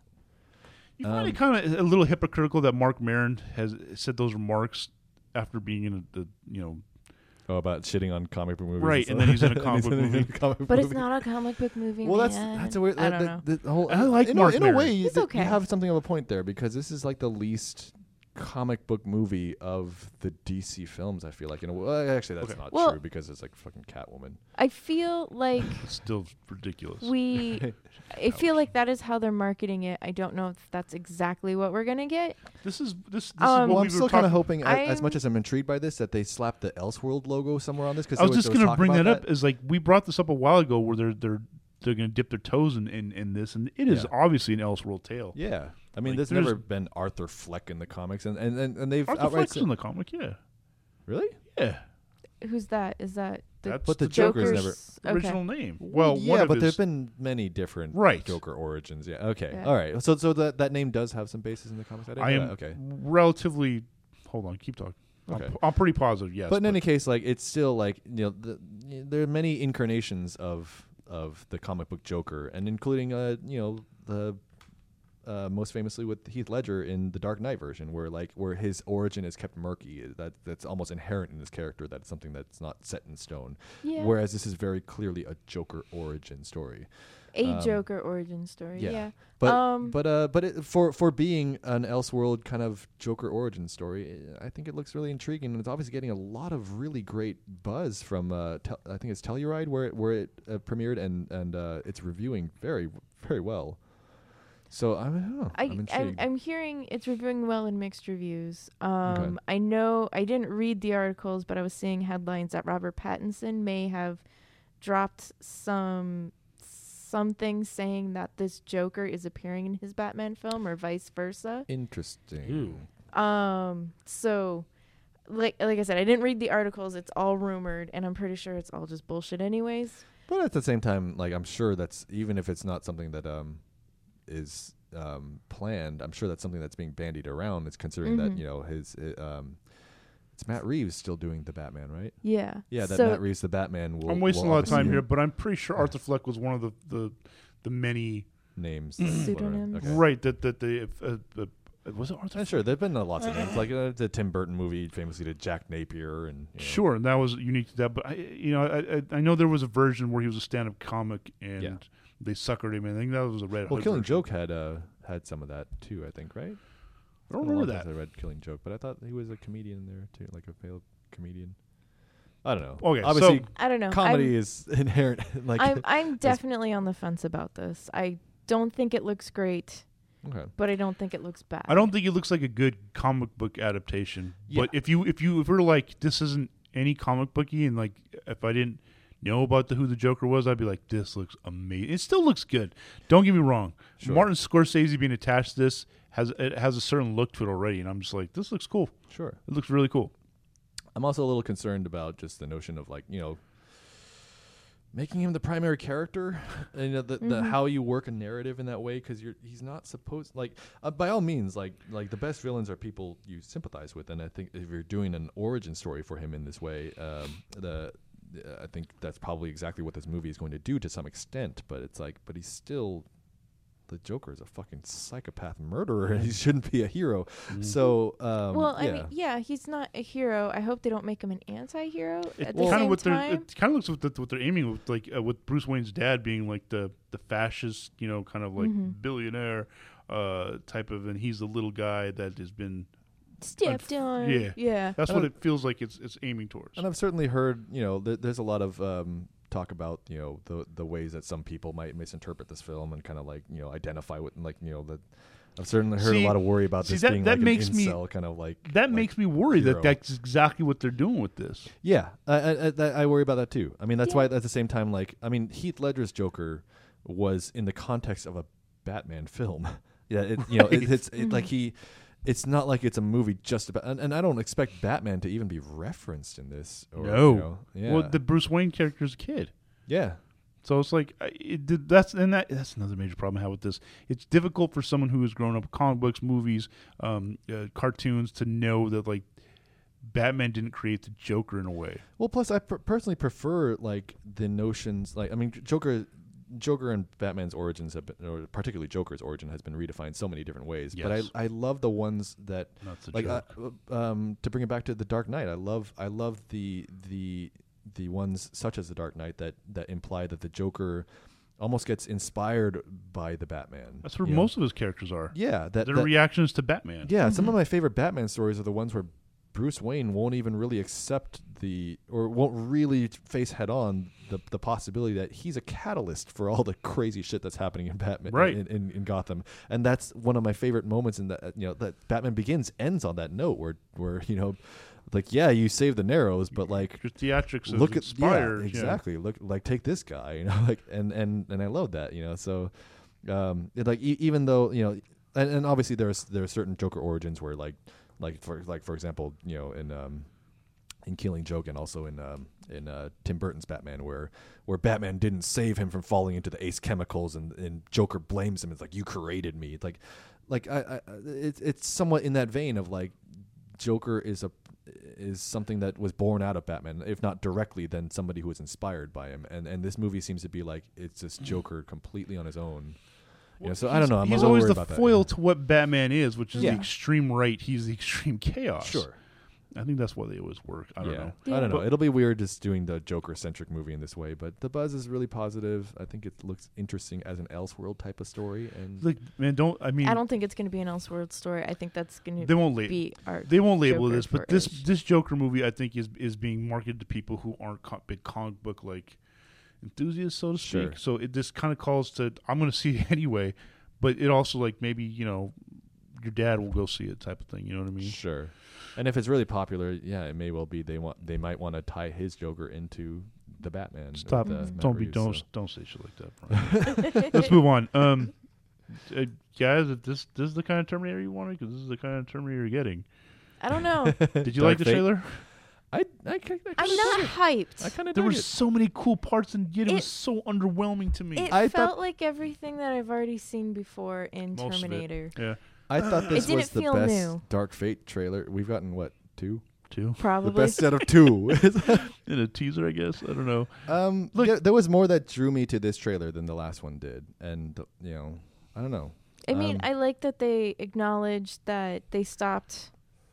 You find Um, it kind of a little hypocritical that Mark Maron has said those remarks after being in a, the you know Oh, about shitting on comic book movies. Right, stuff. and then he's in a And comic he's book in a movie. comic But book it's movie. not a comic book movie. Well, that's man. that's a weird. I that- don't know. the, the whole, I like in, Mark a, in a Maron. way, He's th- okay. you have something of a point there because this is like the least comic book movie of the D C films. I feel like, in a way, actually, that's Okay. not Well- true because it's like fucking Catwoman. I feel like it's still ridiculous. we. I feel like that is how they're marketing it. I don't know if that's exactly what we're gonna get. this is this. this Um, is what Well, we I'm were still kind of talking- hoping, a- as I'm- much as I'm intrigued by this, that they slap the Elseworld logo somewhere on this. Because I was just going to bring that up. Is like we brought this up a while ago, where they're they're they're going to dip their toes in, in, in this, and it is Yeah. obviously an Elseworld tale. Yeah, I mean, Like, there's there's- never been Arthur Fleck in the comics, and and and, and they've Arthur outright Fleck's said, in the comic, yeah, really. yeah. Who's that? Is that the That's But the the Joker's Joker's never- okay. original name. Well, yeah, one of but his, there've been many different Right. Joker origins. Yeah, okay, Yeah. all right. So so that that name does have some basis in the comics. I, didn't I know am that. Okay, relatively. Hold on, keep talking. Okay. I'm, I'm pretty positive. Yes, but in any case, like it's still like you know the, there are many incarnations of of the comic book Joker, and including uh you know the uh, most famously with Heath Ledger in the Dark Knight version, where like where his origin is kept murky. That that's almost inherent in his character. That's something that's not set in stone. Yeah. Whereas this is very clearly a Joker origin story. a um, Joker origin story. yeah. Yeah. But um, but uh but it, for for being an Elseworld kind of Joker origin story, I think it looks really intriguing, and it's obviously getting a lot of really great buzz from uh tel- I think it's Telluride where it where it uh, premiered, and and uh, it's reviewing very very well. So I don't know. I, I'm I'm, intrigued. I'm hearing it's reviewing well in mixed reviews. Um, I know I didn't read the articles, but I was seeing headlines that Robert Pattinson may have dropped some something saying that this Joker is appearing in his Batman film, or vice versa. Interesting. Um, so like like I said, I didn't read the articles. It's all rumored, and I'm pretty sure it's all just bullshit, anyways. But at the same time, like I'm sure that's even if it's not something that um is um planned, I'm sure that's something that's being bandied around. It's considering that Mhm. you know his uh, um it's Matt Reeves still doing the Batman, right? Yeah. Yeah, that so, Matt Reeves the Batman will. I'm wasting a will lot of time obviously here, but I'm pretty sure Arthur Fleck was one of the the, the many names Pseudonyms. Okay. right that that they uh, uh, was it Arthur. Uh, sure, there've been uh, lots of names, like uh, the Tim Burton movie, famously to Jack Napier, and you know. Sure, and that was unique to that. But I, you know, I, I I know there was a version where he was a stand-up comic, and Yeah. they suckered him. And I think that was a Red Well, Hot Killing version. Joke had uh had some of that too, I think, right? I don't It's been a long remember time that. since I read Killing Joke, but I thought he was a comedian in there too, like a failed comedian. I don't know. Okay, Obviously, so- I don't know. comedy I'm, is inherent. like, I'm I'm definitely on the fence about this. I don't think it looks great, okay. but I don't think it looks bad. I don't think it looks like a good comic book adaptation. Yeah. But if you if you if we're like this isn't any comic booky, and like if I didn't know about the who the Joker was, I'd be like, this looks amazing. It still looks good. Don't get me wrong. Sure. Martin Scorsese being attached to this has it has a certain look to it already, and I'm just like, this looks cool. Sure. It looks really cool. I'm also a little concerned about just the notion of like you know making him the primary character, and you know, the, the Mhm. how you work a narrative in that way, because you're he's not supposed like uh, by all means like like the best villains are people you sympathize with, and I think if you're doing an origin story for him in this way, um, the I think that's probably exactly what this movie is going to do to some extent. But it's like, but he's still. The Joker is a fucking psychopath murderer, and he shouldn't be a hero. So, um, Well, yeah. I mean, yeah, he's not a hero. I hope they don't make him an anti-hero It's at the kind same of what they're. time. It kind of looks what, the, what they're aiming with, like uh, with Bruce Wayne's dad being like the the fascist, you know, kind of like Mhm. billionaire uh, type of, and he's the little guy that has been. Stepped unf- on. yeah. Yeah. That's Uh, what it feels like. It's it's aiming towards. And I've certainly heard, you know, th- there's a lot of um, talk about, you know, the the ways that some people might misinterpret this film and kind of like, you know, identify with, like, you know, the. I've certainly heard See- a lot of worry about see, this that- being that like makes an me- incel kind of like. That like makes me worry hero. that that's exactly what they're doing with this. Yeah, I, I, I, I worry about that too. I mean, that's Yeah. why at the same time, like, I mean, Heath Ledger's Joker was in the context of a Batman film. yeah, it, you know, it, Right. it's it, like Mhm. he. It's not like it's a movie just about, and, and I don't expect Batman to even be referenced in this. Or, No. you know, yeah, Well, the Bruce Wayne character is a kid. yeah, So it's like I- it, did- that's and that that's another major problem I have with this. It's difficult for someone who has grown up with comic books, movies, um, uh, cartoons to know that like Batman didn't create the Joker in a way. Well, plus I per- personally prefer like the notions, like I mean, Joker, Joker and Batman's origins have been, or particularly Joker's origin, has been redefined so many different ways. Yes. But I I love the ones that That's a like uh, joke. um to bring it back to the Dark Knight. I love I love the the the ones such as the Dark Knight that that imply that the Joker almost gets inspired by the Batman. That's where you know? most of his characters are. yeah that, Their that reactions to Batman. yeah some Mhm. of my favorite Batman stories are the ones where Bruce Wayne won't even really accept the or won't really face head on the the possibility that he's a catalyst for all the crazy shit that's happening in Batman Right. in, in, in Gotham. And that's one of my favorite moments in that, you know, that Batman Begins ends on that note where where you know like yeah, you save the Narrows, but like Your theatrics look is at yeah, inspired. yeah. exactly. Look like take this guy, you know, like and and and I love that, you know. So, um, it, like e- even though you know, and, and obviously there's there are certain Joker origins where like like for like for example, you know, in um. in Killing Joke and also in um, in uh, Tim Burton's Batman, where where Batman didn't save him from falling into the Ace chemicals, and, and Joker blames him. It's like you created me. It's like like I, I it's it's somewhat in that vein of like Joker is a is something that was born out of Batman, if not directly, then somebody who was inspired by him. And and this movie seems to be like it's just Joker completely on his own. You know, so I don't know. I'm he's a little always worried the about foil that. to what Batman is, which is Yeah. the extreme right. He's the extreme chaos. Sure. I think that's why they always work. I don't yeah. know. Yeah. I don't know. But- It'll be weird just doing the Joker-centric movie in this way, but the buzz is really positive. I think it looks interesting as an Elseworld type of story, and Like, man, don't I mean? I don't think it's going to be an Elseworld story. I think that's going They to won't label. be our. They won't label Joker this, but this for-ish. this Joker movie, I think, is is being marketed to people who aren't co- big comic book like enthusiasts, so to speak. Sure. So it just kind of calls to I'm going to see it anyway, but it also like maybe you know your dad will go see it type of thing. You know what I mean? sure. And if it's really popular, yeah, it may well be they want they might want to tie his Joker into the Batman. Stop! with, uh, Mhm. Don't be Matt don't Reeves, so. don't say shit like that. Brian. Let's move on. Um, uh, guys, this this is the kind of Terminator you wanted because this is the kind of Terminator you're getting. I don't know. Did you Dark like the Fate. trailer? I I, ki- I I'm kinda not dig it. hyped. I kind of There dig were it. so many cool parts, and yet it, It- was so underwhelming to me. It I felt thought- like everything that I've already seen before in Most of it. Terminator. yeah, I thought this didn't was the feel best new. Dark Fate trailer. We've gotten what two? too. The Probably. best out of two. In a teaser, I guess. I don't know. um, Look- there, there was more that drew me to this trailer than the last one did, and you know, I don't know. I mean, Um, I like that they acknowledged that they stopped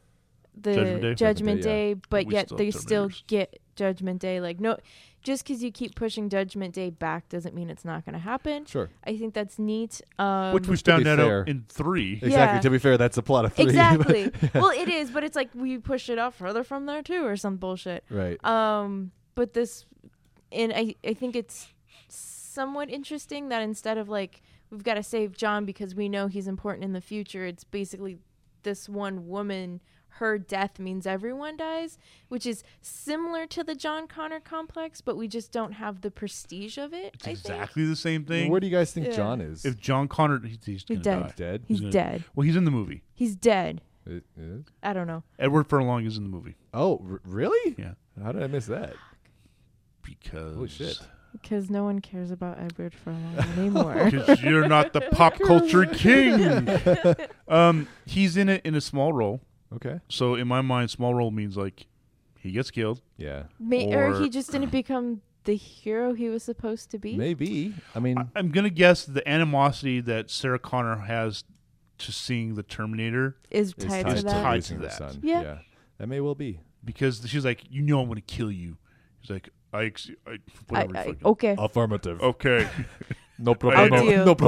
the Judgment Day? Judgment Day, Day, but We yet still they have still Terminators. get Judgment Day. Like, no, just because you keep pushing Judgment Day back doesn't mean it's not going to happen. Sure. I think that's neat. Um, Which we to be found that fair- out in three. Exactly. Yeah. To be fair, that's the plot of three. exactly. Well, it is, but it's like we push it out further from there too, or some bullshit. right. Um, but this, and I, I think it's somewhat interesting that instead of like we've got to save John because we know he's important in the future, it's basically this one woman. Her death means everyone dies, which is similar to the John Connor complex, but we just don't have the prestige of it. It's I think exactly the same thing. Where do you guys think Yeah. John is? If John Connor, he's, he's, gonna dead. die. dead. he's gonna- dead. Well, he's in the movie. He's dead. It is? I don't know. Edward Furlong is in the movie. Oh, r- really? Yeah. How did I miss that? Because Holy shit. Because no one cares about Edward Furlong anymore. Because you're not the pop culture king. um, he's in it in a small role. Okay. So in my mind, small role means like he gets killed. Yeah. May- or, Or- he just didn't become the hero he was supposed to be. Maybe. I mean, I, I'm gonna guess the animosity that Sarah Connor has to seeing the Terminator Is it's tied tied to to that. tied losing to her that. son. Yeah. Yeah. That may well be. because she's like, you know, I'm gonna kill you. He's like, I, ex- I I, whatever. I, fucking- okay. Affirmative. okay. No I'll problemo. do. No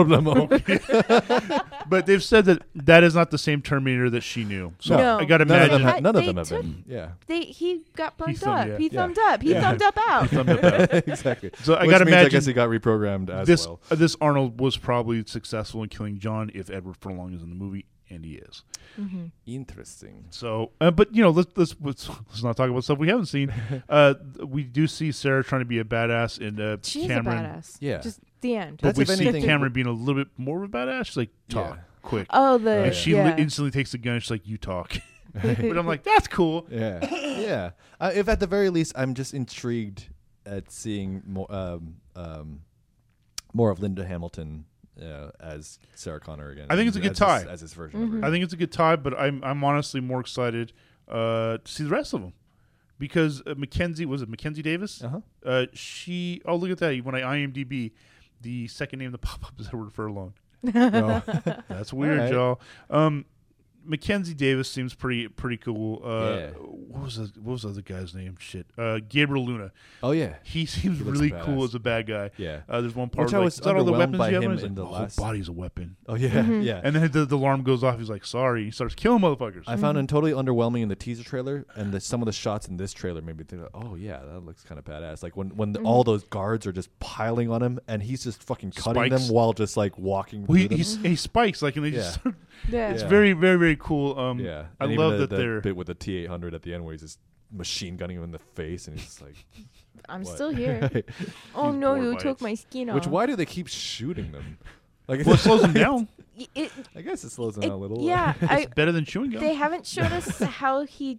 problemo. But they've said that that is not the same Terminator that she knew. So No. I gotta None of them, imagine. ha- They- none of they them have took- been. Yeah. They he got burnt thumbed- up. yeah. He Yeah. thumbed up. He Yeah. thumbed up out. Thumbed up out. exactly. So I Which gotta means, I imagine guess he got reprogrammed as this well. uh, this Arnold was probably successful in killing John if Edward Furlong is in the movie, and he is. hmm Interesting. So, uh, but you know, let's, let's let's let's not talk about stuff we haven't seen. Uh, we do see Sarah trying to be a badass, and uh, She's Cameron. a badass. Yeah. Just the end. But That's we if see anything- Cameron being a little bit more of a badass. She's like, talk Yeah. quick. Oh, the And she yeah. li- instantly takes the gun. And she's like, you talk. But I'm like, that's cool. Yeah. yeah. Uh, if at the very least, I'm just intrigued at seeing more, um, um, more of Linda Hamilton uh, as Sarah Connor again. I think it's a good as tie. His, as his version Mhm. of her. I think it's a good tie, but I'm I'm honestly more excited uh, to see the rest of them because uh, Mackenzie was it Mackenzie Davis? Uh-huh. Uh, she oh look at that when I IMDb the second name that pop up is Edward Furlong. No. That's weird, All right. y'all. Um, Mackenzie Davis seems pretty pretty cool. Uh, Yeah. What was the, what was the other guy's name? Shit, uh, Gabriel Luna. Oh yeah. He seems He looks really badass. cool as a bad guy. Yeah. Uh, there's one part Which where I like, was is that all the underwhelmed weapons by you have? him And he's in like, the my last- whole body's a weapon. Oh yeah. Mhm. Yeah. And then the, the alarm goes off. He's like, sorry. He starts killing motherfuckers. I found him totally underwhelming in the teaser trailer, and the, some of the shots in this trailer made me think, oh yeah, that looks kind of badass. Like when when the, Mhm. all those guards are just piling on him, and he's just fucking cutting Spikes. them while just like walking. Well, he, through them. he's, he spikes like, and they Yeah. just. yeah. It's Yeah. very, very, very cool. Um, yeah, I and love even the, that the they're. bit with the T eight hundred at the end where he's he's just machine gunning him in the face, and he's just like, I'm what? still here. Oh He's no, bored you by took it. my skin off. Which why do they keep shooting them? Like Well, it slows him down. Y- It, I guess it slows them it, down a little. yeah, I, It's better than chewing gum. they haven't showed us how he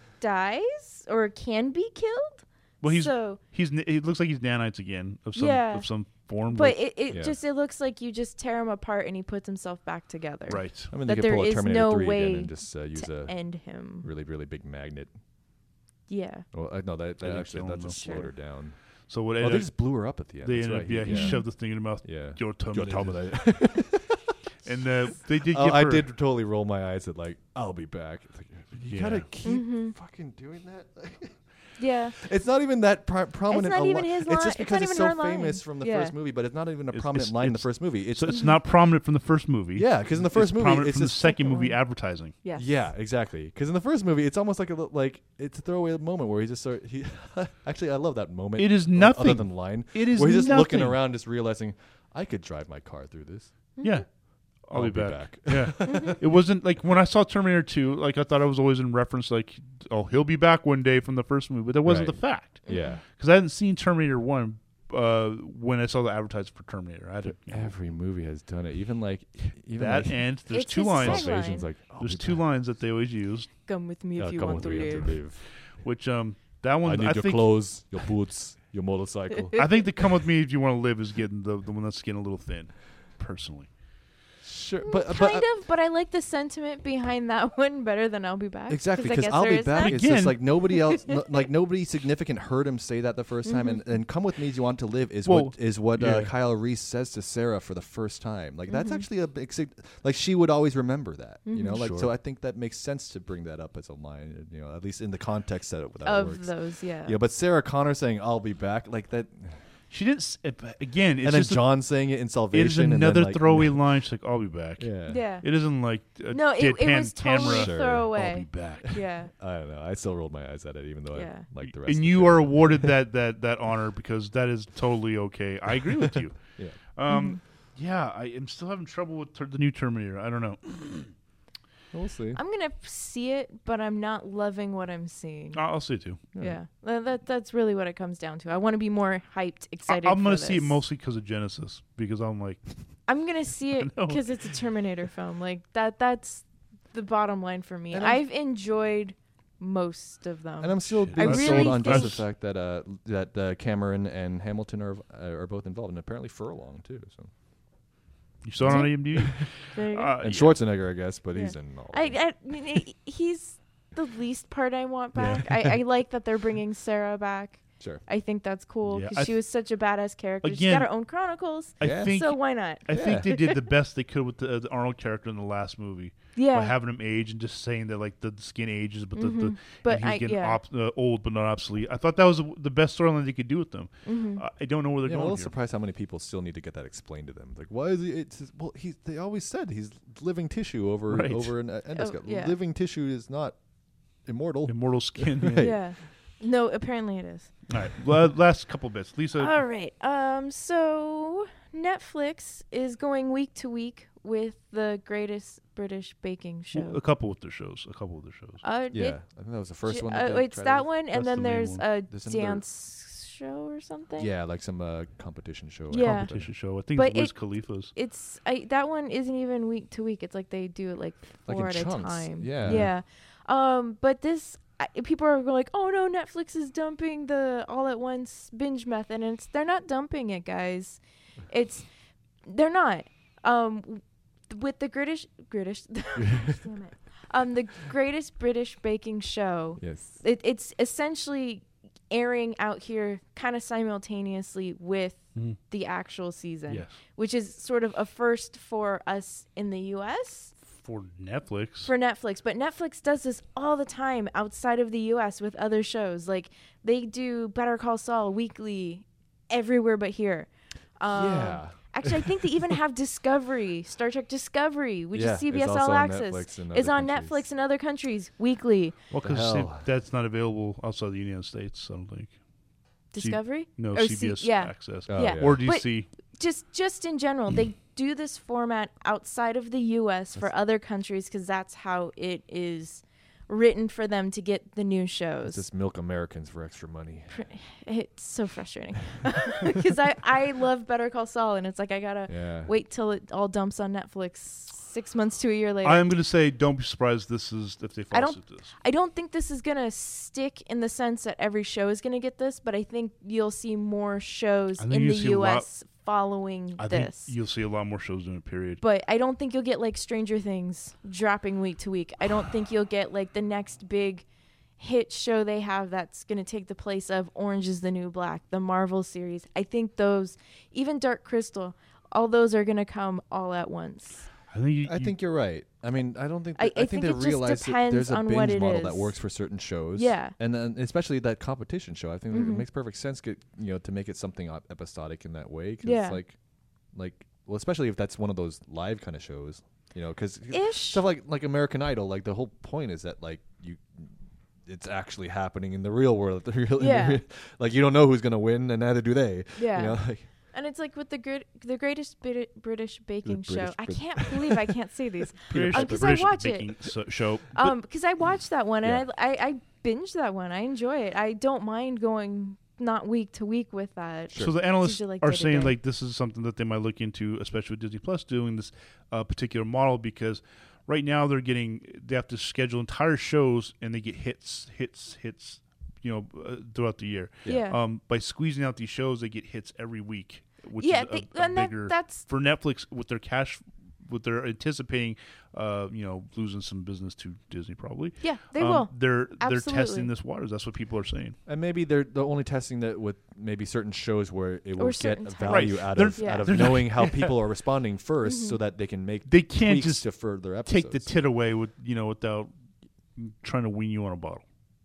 dies or can be killed. Well, he's so, he's n- it looks like he's nanites again of some Yeah. of some form. but it, it Yeah. just it looks like you just tear him apart and he puts himself back together. right. I mean, they That could pull there a is Terminator no three again way and just uh, use To a end him. really, really big magnet. Yeah. Well, I know that, that think actually so, that no. just slowed Sure. her down. So what? Oh, ended they up- just blew her up at the end. they That's ended right. up, yeah, he yeah. shoved the thing in her mouth. Yeah. Your Your Terminator. Terminator. And uh, they did. Oh, give I her, did totally roll my eyes at like, I'll be back. It's like, you Yeah. gotta keep Mhm. fucking doing that. Yeah. It's not even that pro- prominent. not a even li- his It's line- just it's because not it's, even so her line. famous from the Yeah. first movie, but it's not even a It's- prominent it's- line in the it's- first movie. It's So it's not prominent from the first movie. yeah, because in the first it's movie, prominent it's from the just second second movie one. advertising. Yes. yeah, exactly. Because in the first movie, it's almost like a li- like it's a throwaway moment where he just sort he actually I love that moment. It is o- nothing. other than line. It is where he's just looking nothing. around, just realizing I could drive my car through this. Yeah. I'll, I'll be, be back. Yeah. It wasn't like when I saw Terminator two, like I thought it was always in reference like, oh, he'll be back one day from the first movie, but that wasn't Right. the fact. Yeah, Because I hadn't seen Terminator one uh, when I saw the advertisement for Terminator. I had to, you know, every movie has done it. Even like even that like and there's It's two his lines. tagline. Salvation's like I'll There's be two back. lines that they always use, Come with me if Yeah, you come want to with me live. to live. which um that one I need I your think clothes, your boots, your motorcycle. I think the come with me if you want to live is getting the the one that's getting a little thin, personally. Sure, Mm, but kind but uh, of, but I like the sentiment behind that one better than I'll be back. exactly I because guess I'll there be is back. that. It's Again- just like nobody else, no, like nobody significant heard him say that the first time, Mm-hmm. and, and come with me as you want to live is Well, what is what uh, yeah. Kyle Reese says to Sarah for the first time. Like that's Mhm. actually a big sig- like she would always remember that, you know. Mhm. Like Sure. so, I think that makes sense to bring that up as a line, you know, at least in the context that it that Of works. those, yeah. Yeah, but Sarah Connor saying "I'll be back" like that, She didn't. s- it- Again, it's and then just a- John saying it in Salvation. it is and then, another like, throwaway line. She's like, "I'll be back." Yeah, Yeah. It isn't like a No, it, it deadpan was totally camera. Sure. I'll be throwaway. back. Yeah. I don't know. I still rolled my eyes at it, even though Yeah. I like the rest. of And the you film. are awarded that that that honor because that is totally okay. I agree with you. Yeah. Um, yeah, I am still having trouble with ter- the new Terminator. I don't know. We'll see. I'm gonna see it, but I'm not loving what I'm seeing. I'll, I'll see it too. Yeah, That, that that's really what it comes down to. I want to be more hyped, I, excited. I'm gonna for see it this. mostly because of Genesis because I'm like, I'm gonna see it know. because it's a Terminator film. Like that. That's the bottom line for me. And I'm- I've enjoyed most of them. And I'm still Shit. being I sold really on just the think- fact that uh, that uh, Cameron and Hamilton are uh, are both involved, and apparently Furlong too. So you saw it on IMDb. There you go. Uh, and yeah. Schwarzenegger, I guess, but Yeah. he's in all. I, of them. I mean, it, he's the least part I want Yeah. back. I, I like that they're bringing Sarah back. Sure. I think that's cool Yeah, because I she was such a badass character. She's Again- got her own chronicles, I Yeah. think so why not? I think Yeah. they did the best they could with the, uh, the Arnold character in the last movie Yeah, by having him age and just saying that like the, the skin ages, but the, the Mhm. but and he's I getting yeah. op- uh, old but not obsolete. I thought that was the, the best storyline they could do with them. Mhm. Uh, I don't know where they're Yeah, I'm a going little here. surprised how many people still need to get that explained to them. Like, why is he? It's just- well, he. They always said he's living tissue over Right. over an uh, endoscope. yeah. Living tissue is not immortal. Immortal skin. Right. Yeah. No, apparently it is. All right, la- last couple bits. Lisa, All right. Um. So Netflix is going week to week with the greatest British baking show. a couple with their shows. A couple with their shows. Uh, Yeah, it- I think that was the first j- one. Uh, that they it's tried that with. one, That's and then the main there's one. a There's another- dance show or something. Yeah, like some uh, competition show. or Yeah. Competition show. I think But it's Wiz it- Khalifa's. It's I that one isn't even week to week. It's like they do it like Like four in at chunks. a time. Yeah. Yeah. Um. But this. I, people are like, oh no, Netflix is dumping the all at once binge method, and it's they're not dumping it, guys. It's they're not. Um, with the British British, damn it. Um, the greatest British baking show. Yes. It, it's essentially airing out here kind of simultaneously with Mhm. the actual season, Yes. which is sort of a first for us in the U S For Netflix. for Netflix. But Netflix does this all the time outside of the U S with other shows. Like they do Better Call Saul weekly everywhere but here. Um, yeah. Actually, I think they even have Discovery, Star Trek Discovery, which Yeah, is C B S it's All also on Access, Netflix in is other on countries. Netflix in other countries weekly. well, The because hell? that's not available outside the United States. I don't think. C- Discovery? No, Or C B S C- yeah. Access. Oh, Yeah. yeah. Or D But- C. just just in general, they do this format outside of the U S for That's- other countries because that's how it is written for them to get the new shows. Just milk Americans for extra money. It's so frustrating because I, I love Better Call Saul, and it's like I gotta Yeah. wait till it all dumps on Netflix six months to a year later. I am going to say, don't be surprised. This is if they I fall don't- asleep to this. I don't think this is gonna stick in the sense that every show is gonna get this, but I think you'll see more shows I think in you'll the see a U lot- S following I this. think you'll see a lot more shows doing a period. But I don't think you'll get like Stranger Things dropping week to week. I don't think you'll get like the next big hit show they have that's going to take the place of Orange is the New Black, the Marvel series. I think those, even Dark Crystal, all those are going to come all at once. I think you, I you- think you're right. I mean, I don't think I- that, I, I think think they it just realize that depends there's a on what binge it model that is. works for certain shows. Yeah. and then especially that competition show. I think that Mhm. it makes perfect sense. Get you know to make it something op- episodic in that way. 'Cause Yeah. like, like well, especially if that's one of those live kind of shows. You know, because Ish. stuff like like American Idol. Like the whole point is that like you. It's actually happening in the real world. The real, in the Yeah. real- like you don't know who's gonna win, and neither do they. Yeah. You know, like, And it's like with the gr- the greatest Brit- British baking British show. I Brit- can't believe I can't say these. British, Um, 'cause I British watch it. baking so- show. Um, because I watched that one and Yeah. I, I I binged that one. I enjoy it. I don't mind going not week to week with that. So the analysts usually like are day to saying day. like this is something that they might look into, especially with Disney Plus doing this uh, particular model, because right now they're getting they have to schedule entire shows and they get hits, hits, hits, you know, uh, throughout the year. Yeah. Um, by squeezing out these shows, they get hits every week, which yeah, is a, they- a and that, bigger that's for Netflix with their cash. What they're anticipating, uh, you know, losing some business to Disney probably. yeah, they Um, will. They're they're Absolutely. testing this waters. That's what people are saying. and maybe they're the only testing that with maybe certain shows where it will get certain a types. value Right. out They're- of Yeah. out of they're not- knowing how people are responding first, Mhm. so that they can make They can't tweaks just to further episodes. take the tit away with you know without trying to wean you on a bottle.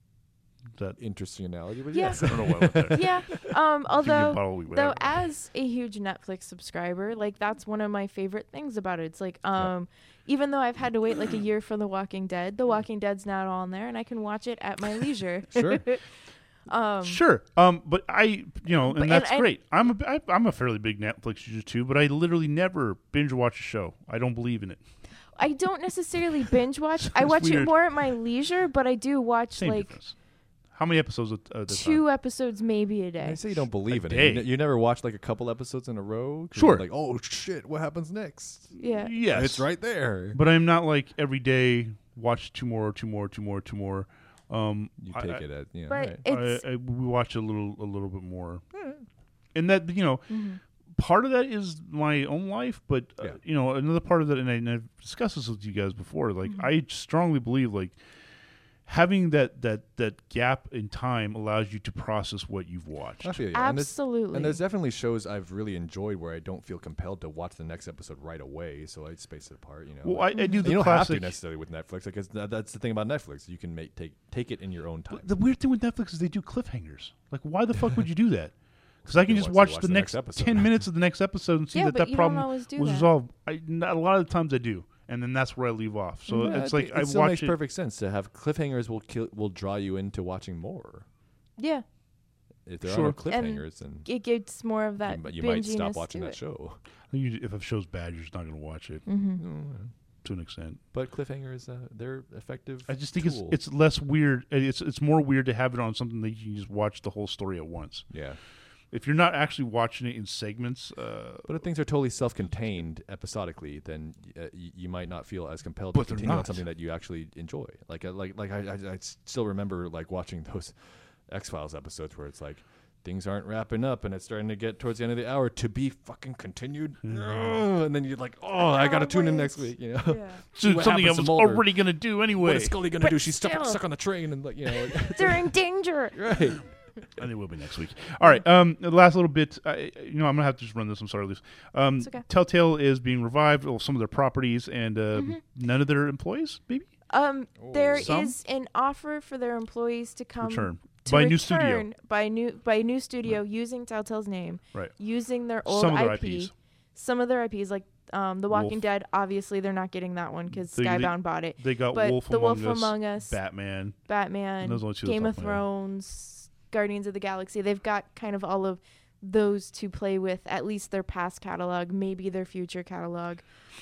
That Interesting analogy, but Yeah. yes. I don't know why I went there. Yeah. Um. Give you a Although bottle, we- though, whatever. as a huge Netflix subscriber, like that's one of my favorite things about it. It's like um. Even though I've had to wait like a year for The Walking Dead, The Walking Dead's now on there, and I can watch it at my leisure. Sure. um, Sure, um, but I, you know, But- and that's and I- great. I'm a, I, I'm a fairly big Netflix user too, but I literally never binge watch a show. I don't believe in it. I don't necessarily binge watch. I It's watch weird. it more at my leisure, but I do watch Same like difference. How many episodes at a two episodes maybe a I day. say you don't believe A in it. You, day. ne- you never watch like a couple episodes in a row. 'Cause Sure. you're Like, oh shit, what happens next? Yeah. Yes, It's right there. But I'm not like every day watch two more, two more, two more, two more. Um, You I- take I, it as you know, But right. it's I, I, we watch a little, a little bit more, and that you know. mhm. Part of that is my own life, but uh, Yeah. you know, another part of that, and, I, and I've discussed this with you guys before. Like, Mhm. I strongly believe like having that that that gap in time allows you to process what you've watched. I feel you. And there's, Absolutely. and there's definitely shows I've really enjoyed where I don't feel compelled to watch the next episode right away, so I space it apart. You know, Well, Like, I, I do the you don't have classic. to necessarily with Netflix because that, that's the thing about Netflix. You can make take take it in your own time. The weird thing with Netflix is they do cliffhangers. Like, why the fuck would you do that? Because I can You just watch- watch, you watch the, the next, next episode. ten minutes of the next episode and see yeah, that but that you problem don't always do was that. resolved. I, not, a lot of the times I do, and then that's where I leave off. So Yeah, it's I like think I it still watch makes it. perfect sense to have cliffhangers will kill will draw you into watching more. Yeah. If there Sure. are no cliffhangers, then It gets more of that. you, mi- you might stop binginess watching to that it. show. You- if a show's bad, you're just not going to watch it Mm-hmm. Mm, to an extent. But cliffhangers, uh, they're effective. I just think tool. it's it's less weird. uh, It's it's more weird to have it on something that you can just watch the whole story at once. yeah. If you're not actually watching it in segments, uh, But if things are totally self-contained episodically, then uh, y- you might not feel as compelled But to they're continue on not. something that you actually enjoy. Like, uh, like, like I, I, I still remember like watching those X-Files episodes where it's like things aren't wrapping up and it's starting to get towards the end of the hour to be fucking continued, Ugh, and then you're like, oh, I gotta tune in next week, you know. Yeah. See so what something I happens to was Mulder. already going to do What anyway. is Scully gonna But do? She's stuck, still. stuck on the train, and like, you know, like, They're in danger. right. And it will be next week. All right. Um, the last little bit. I, you know, I'm gonna have to just run this. I'm sorry, Luce. Um, It's okay. Telltale is being revived. Well, some of their properties and uh, Mhm. none of their employees, maybe Um, there is Some? an offer for their employees to come return to by a new studio. return by new by a new studio using Telltale's name, Right. using their old Some of their I P. I Ps. Some of their I Ps, like um, The Walking Wolf. Dead. Obviously, they're not getting that one because They- they- Skybound bought it. They got But Wolf The Among Wolf Us, Among Us, Batman. Batman, And those are the two Game off of the top of my head. Thrones, Guardians of the Galaxy. They've got kind of all of those to play with at least their past catalog, maybe their future catalog.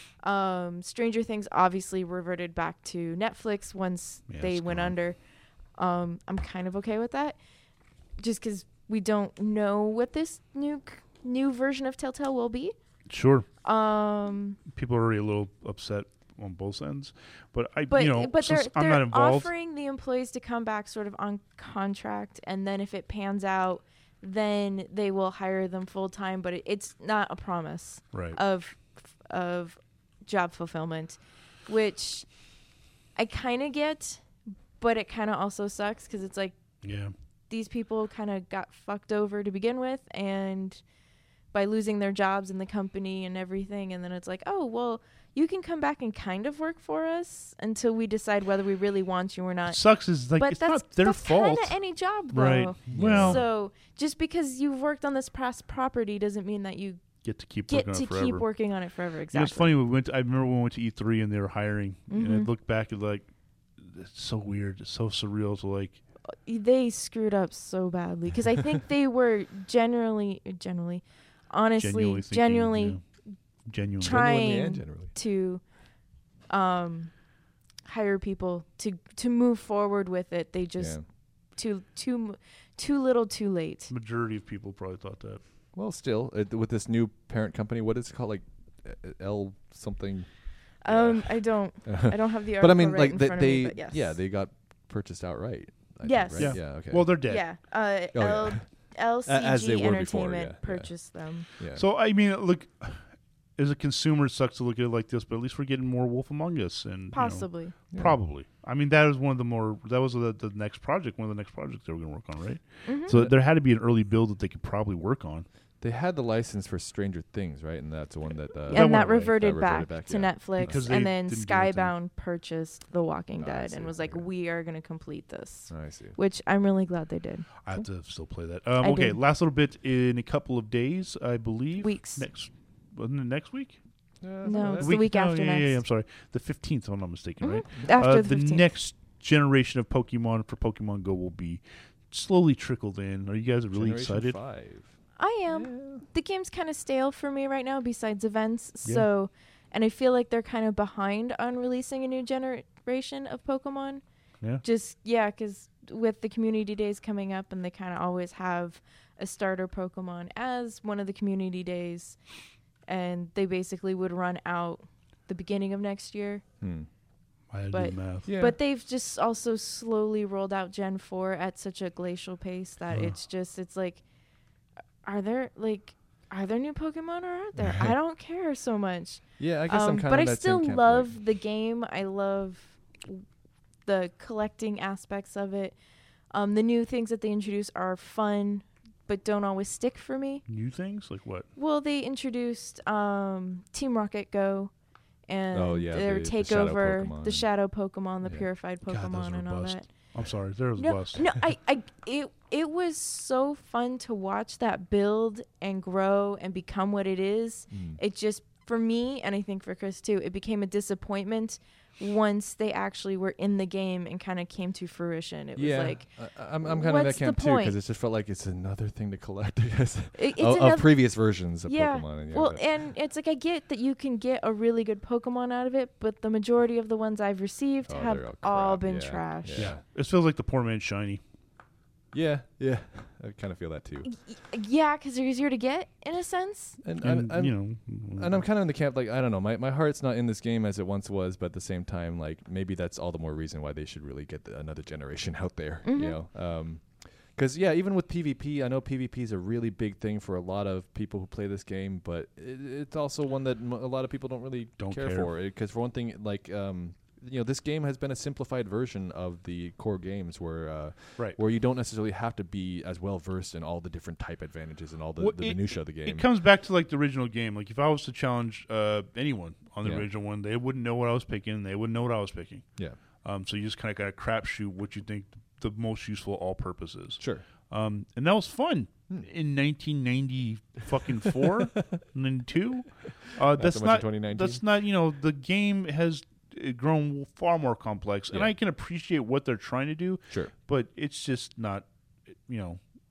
Um, Stranger Things obviously reverted back to Netflix once Yeah, they it's went gone. under. Um, I'm kind of okay with that, just because we don't know what this new c- new version of Telltale will be. Sure. Um, People are already a little upset on both ends, but I, but you know, but they're since I'm they're not involved. offering the employees to come back sort of on contract, and then if it pans out, then they will hire them full time. But it, it's not a promise Right. of of job fulfillment, which I kind of get, but it kind of also sucks because it's like Yeah. these people kind of got fucked over to begin with, and by losing their jobs in the company and everything, and then it's like, oh well, you can come back and kind of work for us until we decide whether we really want you or It not. sucks is like but it's that's not their that's fault. kind of any job, though. Right. Well, So just because you've worked on this past property doesn't mean that you get to keep get working to on it forever. keep working on it forever. You know, Exactly. it's funny. We went. To, I remember when we went to E three and they were hiring, and I Mhm. looked back at like, it's so weird. It's so surreal to like. They screwed up so badly because I think they were generally, generally, honestly, Genuinely thinking, genuinely yeah. Genuinely. trying Genuinely and generally. to um, hire people to to move forward with it. They just Yeah. too too too little, too late. Majority of people probably thought that. Well, still uh, with this new parent company, what is it called? Like uh, L something. Um, I don't, I don't have the article But I mean, right like in they, front they of me, but yes. yeah, they got purchased outright. I think, Yes. right? Yeah. Yeah. Okay. Well, they're dead. yeah. Uh, Oh, L- yeah. L C G as they were Entertainment before, yeah, yeah. purchased them. yeah. So I mean, look, as a consumer, it sucks to look at it like this, but at least we're getting more Wolf Among Us, and you know, Possibly. Yeah. probably. I mean, that was one of the more. That was the, the next project, one of the next projects they were going to work on, right? Mhm. So there had to be an early build that they could probably work on. They had the license for Stranger Things, right? And that's the one that. Uh, That and went that away. reverted, That back, reverted back, to yeah. Netflix, Because they and then didn't do anything. Skybound purchased The Walking Oh, I Dead see. and was like, Okay. "We are going to complete this," I see. which I'm really glad they did. I have to still play that. Um, I okay, did. last little bit in a couple of days, I believe. Weeks. Next, wasn't it next week? Yeah, No, that's- it's the week no, after yeah, yeah, yeah, next. I'm sorry, the fifteenth. If I'm not mistaken, Mhm. right? After Uh, the the fifteenth. next generation of Pokemon for Pokemon Go will be slowly trickled in. Are you guys really Generation excited? Five. I am. Yeah. The game's kind of stale for me right now, besides events. Yeah. So, and I feel like they're kind of behind on releasing a new generation of Pokemon. Yeah. Just yeah, because with the community days coming up, and they kind of always have a starter Pokemon as one of the community days, and they basically would run out the beginning of next year. Hmm. I had to But- do the math. Yeah. But they've just also slowly rolled out Gen four at such a glacial pace that Ugh. it's just it's like, are there like are there new Pokemon or aren't there? I don't care so much. yeah, I guess Um, I'm kind but of I that still same camp, love like- the game. I love the collecting aspects of it. Um, the new things that they introduce are fun, but don't always stick for me. New things like what? Well, they introduced um, Team Rocket Go, and Oh, yeah, their the- the shadow takeover, Pokemon. the shadow Pokemon, the Yeah. purified God, those Pokemon, were and all bust. that. I'm sorry, there was a No, bust. no, I, I, it, it was so fun to watch that build and grow and become what it is. Mm. It just, for me, and I think for Chris too, it became a disappointment once they actually were in the game and kind of came to fruition. It yeah, was like, I, I'm, I'm kind of that what's the camp too point? because it just felt like it's another thing to collect, I guess, it, it's of, another, of previous versions of yeah. Pokemon. And yeah, well, but- and it's like I get that you can get a really good Pokemon out of it, but the majority of the ones I've received Oh, have they're all all crap, been yeah, trash. yeah. Yeah, it feels like the poor man's shiny. yeah, yeah, I kind of feel that too. Y- Yeah, because they're easier to get in a sense. And, And, I'm, I'm, you know, and I'm kind of in the camp like I don't know, my my heart's not in this game as it once was, but at the same time, like maybe that's all the more reason why they should really get the, another generation out there. Mhm. You know, um, because yeah, even with PvP, I know PvP is a really big thing for a lot of people who play this game, but it, it's also one that m- a lot of people don't really Don't care, care. for. Because for one thing, like um, you know, this game has been a simplified version of the core games where uh, right. where you don't necessarily have to be as well versed in all the different type advantages and all the, Well, the it- minutia of the game. It comes back to like the original game. Like if I was to challenge uh, anyone on the Yeah. original one, they wouldn't know what I was picking. They wouldn't know what I was picking. yeah, Um, so you just kind of got to crapshoot what you think the most useful all purposes. sure. Um, and that was fun Hmm. in nineteen ninety fucking four, and then two. Uh, Not that's so much in not. twenty nineteen. That's not. You know, the game has uh, grown far more complex, and Yeah. I can appreciate what they're trying to do, Sure. but it's just not. You know,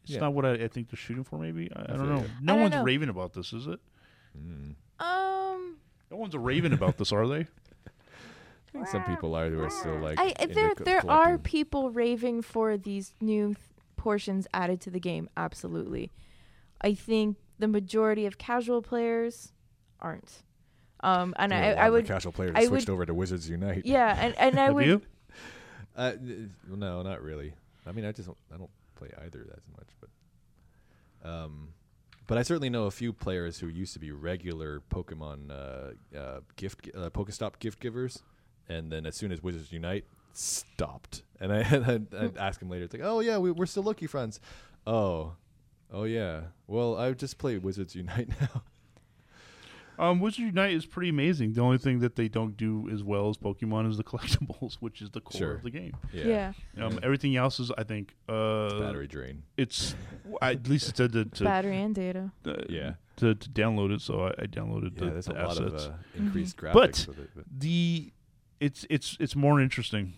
It's Yeah. not what I, I think they're shooting for. Maybe I, I I don't feel know. you. No I don't one's know. raving about this, is it? Mm. Um, No one's raving about this, are they? I think some people are who are still like. I into there co- there are collecting. people raving for these new th- portions added to the game. Absolutely, I think the majority of casual players aren't. Um, and Yeah, I, a lot I of the would, casual players I switched would- over to Wizards Unite. yeah, and and I Have would. you? Uh, n- no, not really. I mean, I just don't, I don't play either as much, but um, but I certainly know a few players who used to be regular Pokemon uh, uh, gift uh, Pokestop gift givers, and then as soon as Wizards Unite stopped, and I I'd, I'd ask them later, it's like, oh yeah, we, we're still Loki friends. Oh, oh yeah. Well, I just play Wizards Unite now. Um, Wizard Unite is pretty amazing. The only thing that they don't do as well as Pokemon is the collectibles, which is the core Sure. of the game. Yeah, Um, Yeah. Everything else is, I think, uh, Battery drain. It's at least it said to, to battery and data. uh, Yeah. to, to download it, so I, I downloaded Yeah, the, there's the a lot assets. of uh, increased graphics But with it. But the it's it's it's more interesting.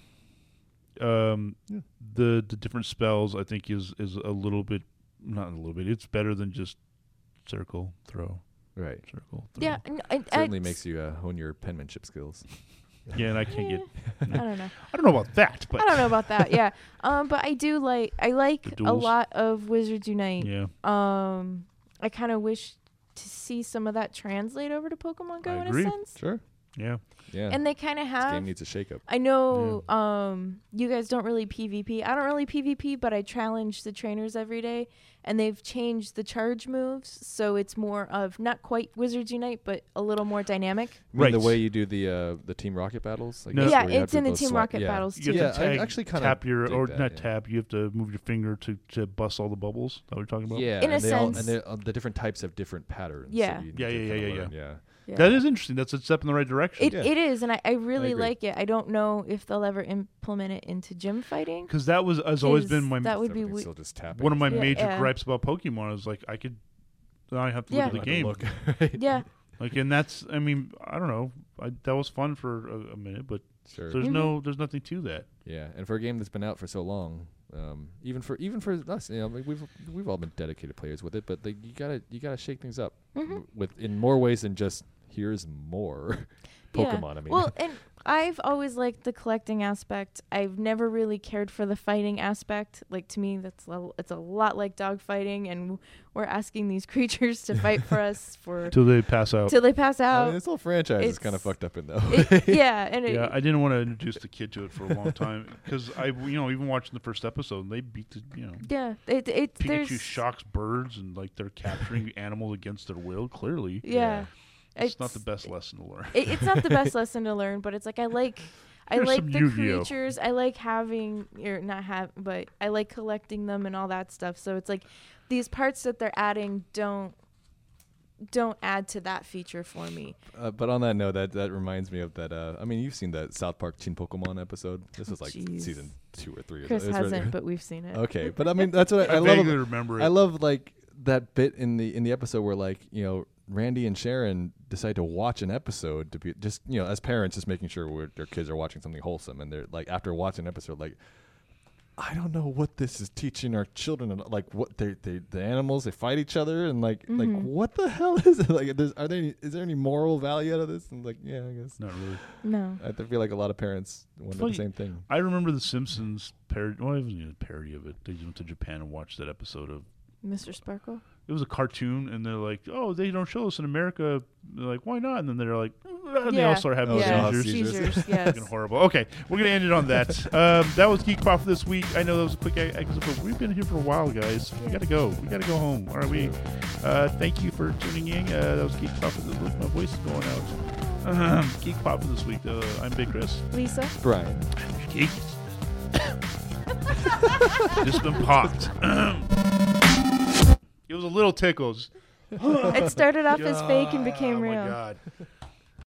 Um, Yeah. the the different spells I think is is a little bit, not a little bit. It's better than just circle throw right. circle. Throw. Yeah, n- I, Certainly I, makes you uh, hone your penmanship skills. Yeah, and I can't get. I don't know. I don't know about that, but I don't know about that. Yeah. Um, but I do like I like The a duels. lot of Wizards Unite. yeah, Um, I kind of wish to see some of that translate over to Pokemon Go I in agree. a sense. Sure. yeah. Yeah. And they kind of this have. game needs a shakeup. I know um, you guys don't really PvP. I don't really PvP, but I challenge the trainers every day, and they've changed the charge moves, so it's more of not quite Wizards Unite, but a little more dynamic. I mean, the Right. way you do the uh, the Team Rocket battles. I No. guess, Yeah, where you have it's to in the go Team swipe- Rocket yeah. battles You too. have to Yeah, I tag, actually kinda tap your dig or that, not yeah. tap. You have to move your finger to, to bust all the bubbles. Is that what you're talking about? Yeah, In a and they all, sense. and they're, uh, the different types have different patterns. Yeah. that you need Yeah, to yeah, kinda yeah, yeah, learn, yeah. Yeah. That is interesting. That's a step in the right direction. It, Yeah. it is, and I, I really agree. like it. I don't know if they'll ever implement it into gym fighting. Because that was has always 'cause been my that would be Everything's we- still just tapping. one of my Yeah, major yeah. gripes about Pokemon is like I could now I have to Yeah. look at the game. Look, right? Yeah, Like, and that's I mean I don't know. I, that was fun for a, a minute, but Sure. there's Mhm. no there's nothing to that. Yeah, and for a game that's been out for so long, um, even for even for us, you know, like we've we've all been dedicated players with it, but like, you gotta you gotta shake things up Mhm. w- with in more ways than just here's more Yeah. Pokemon. I mean, Well, and I've always liked the collecting aspect. I've never really cared for the fighting aspect. Like, to me, that's a, it's a lot like dog fighting, and we're asking these creatures to fight for us for Until they pass out. till they pass I out. mean, this whole franchise is kind of it's- fucked up in though. It- yeah, and it, Yeah, I didn't want to introduce the kid to it for a long time because I, you know, even watching the first episode, they beat the, you know, yeah, it it Pikachu there's shocks birds and like they're capturing animals against their will. Clearly, yeah. it's, not the best lesson to learn. It, it's not the best lesson to learn, but it's like I like I Here's like some the Yu-Gi-Oh. creatures. I like having or not have, but I like collecting them and all that stuff. So it's like these parts that they're adding don't don't add to that feature for me. Uh, but on that note, that that reminds me of that. Uh, I mean, you've seen that South Park Teen Pokemon episode. This was like Jeez. season two or three. or Chris so. It was really- hasn't, but we've seen it. Okay, but I mean, that's what I, I, I love. vaguely ab- remember it. I love like that bit in the in the episode where like you know Randy and Sharon decide to watch an episode to be just you know as parents just making sure we're, their kids are watching something wholesome, and they're like after watching an episode like. I don't know what this is teaching our children. and, Like what they they the animals they fight each other and like like Mhm. what the hell is it? Like there's, are there any, is there any moral value out of this? And like yeah, I guess Not really. No. I feel like a lot of parents wonder Funny. the same thing. I remember the Simpsons parody. Well, it wasn't even a parody of it. They went to Japan and watched that episode of. Mister Sparkle? It was a cartoon, and they're like, "Oh, they don't show this in America." They're like, "Why not?" And then they're like, and "They all Yeah. start having Oh, they all have seizures." seizures. Seizures, yes. Fucking horrible. Okay, we're gonna end it on that. um, that was Geek Pop for this week. I know that was a quick e- episode, but we've been here for a while, guys. We Yeah. gotta go. We gotta go home. All right, we. Uh, thank you for tuning in. Uh, that was Geek Pop for this week. My voice is going out. Um, Geek Pop for this week. Uh, I'm Big Chris. Lisa? Brian. Geek. Just been popped. It was a little tickles. It started off as fake and became Oh real. my god.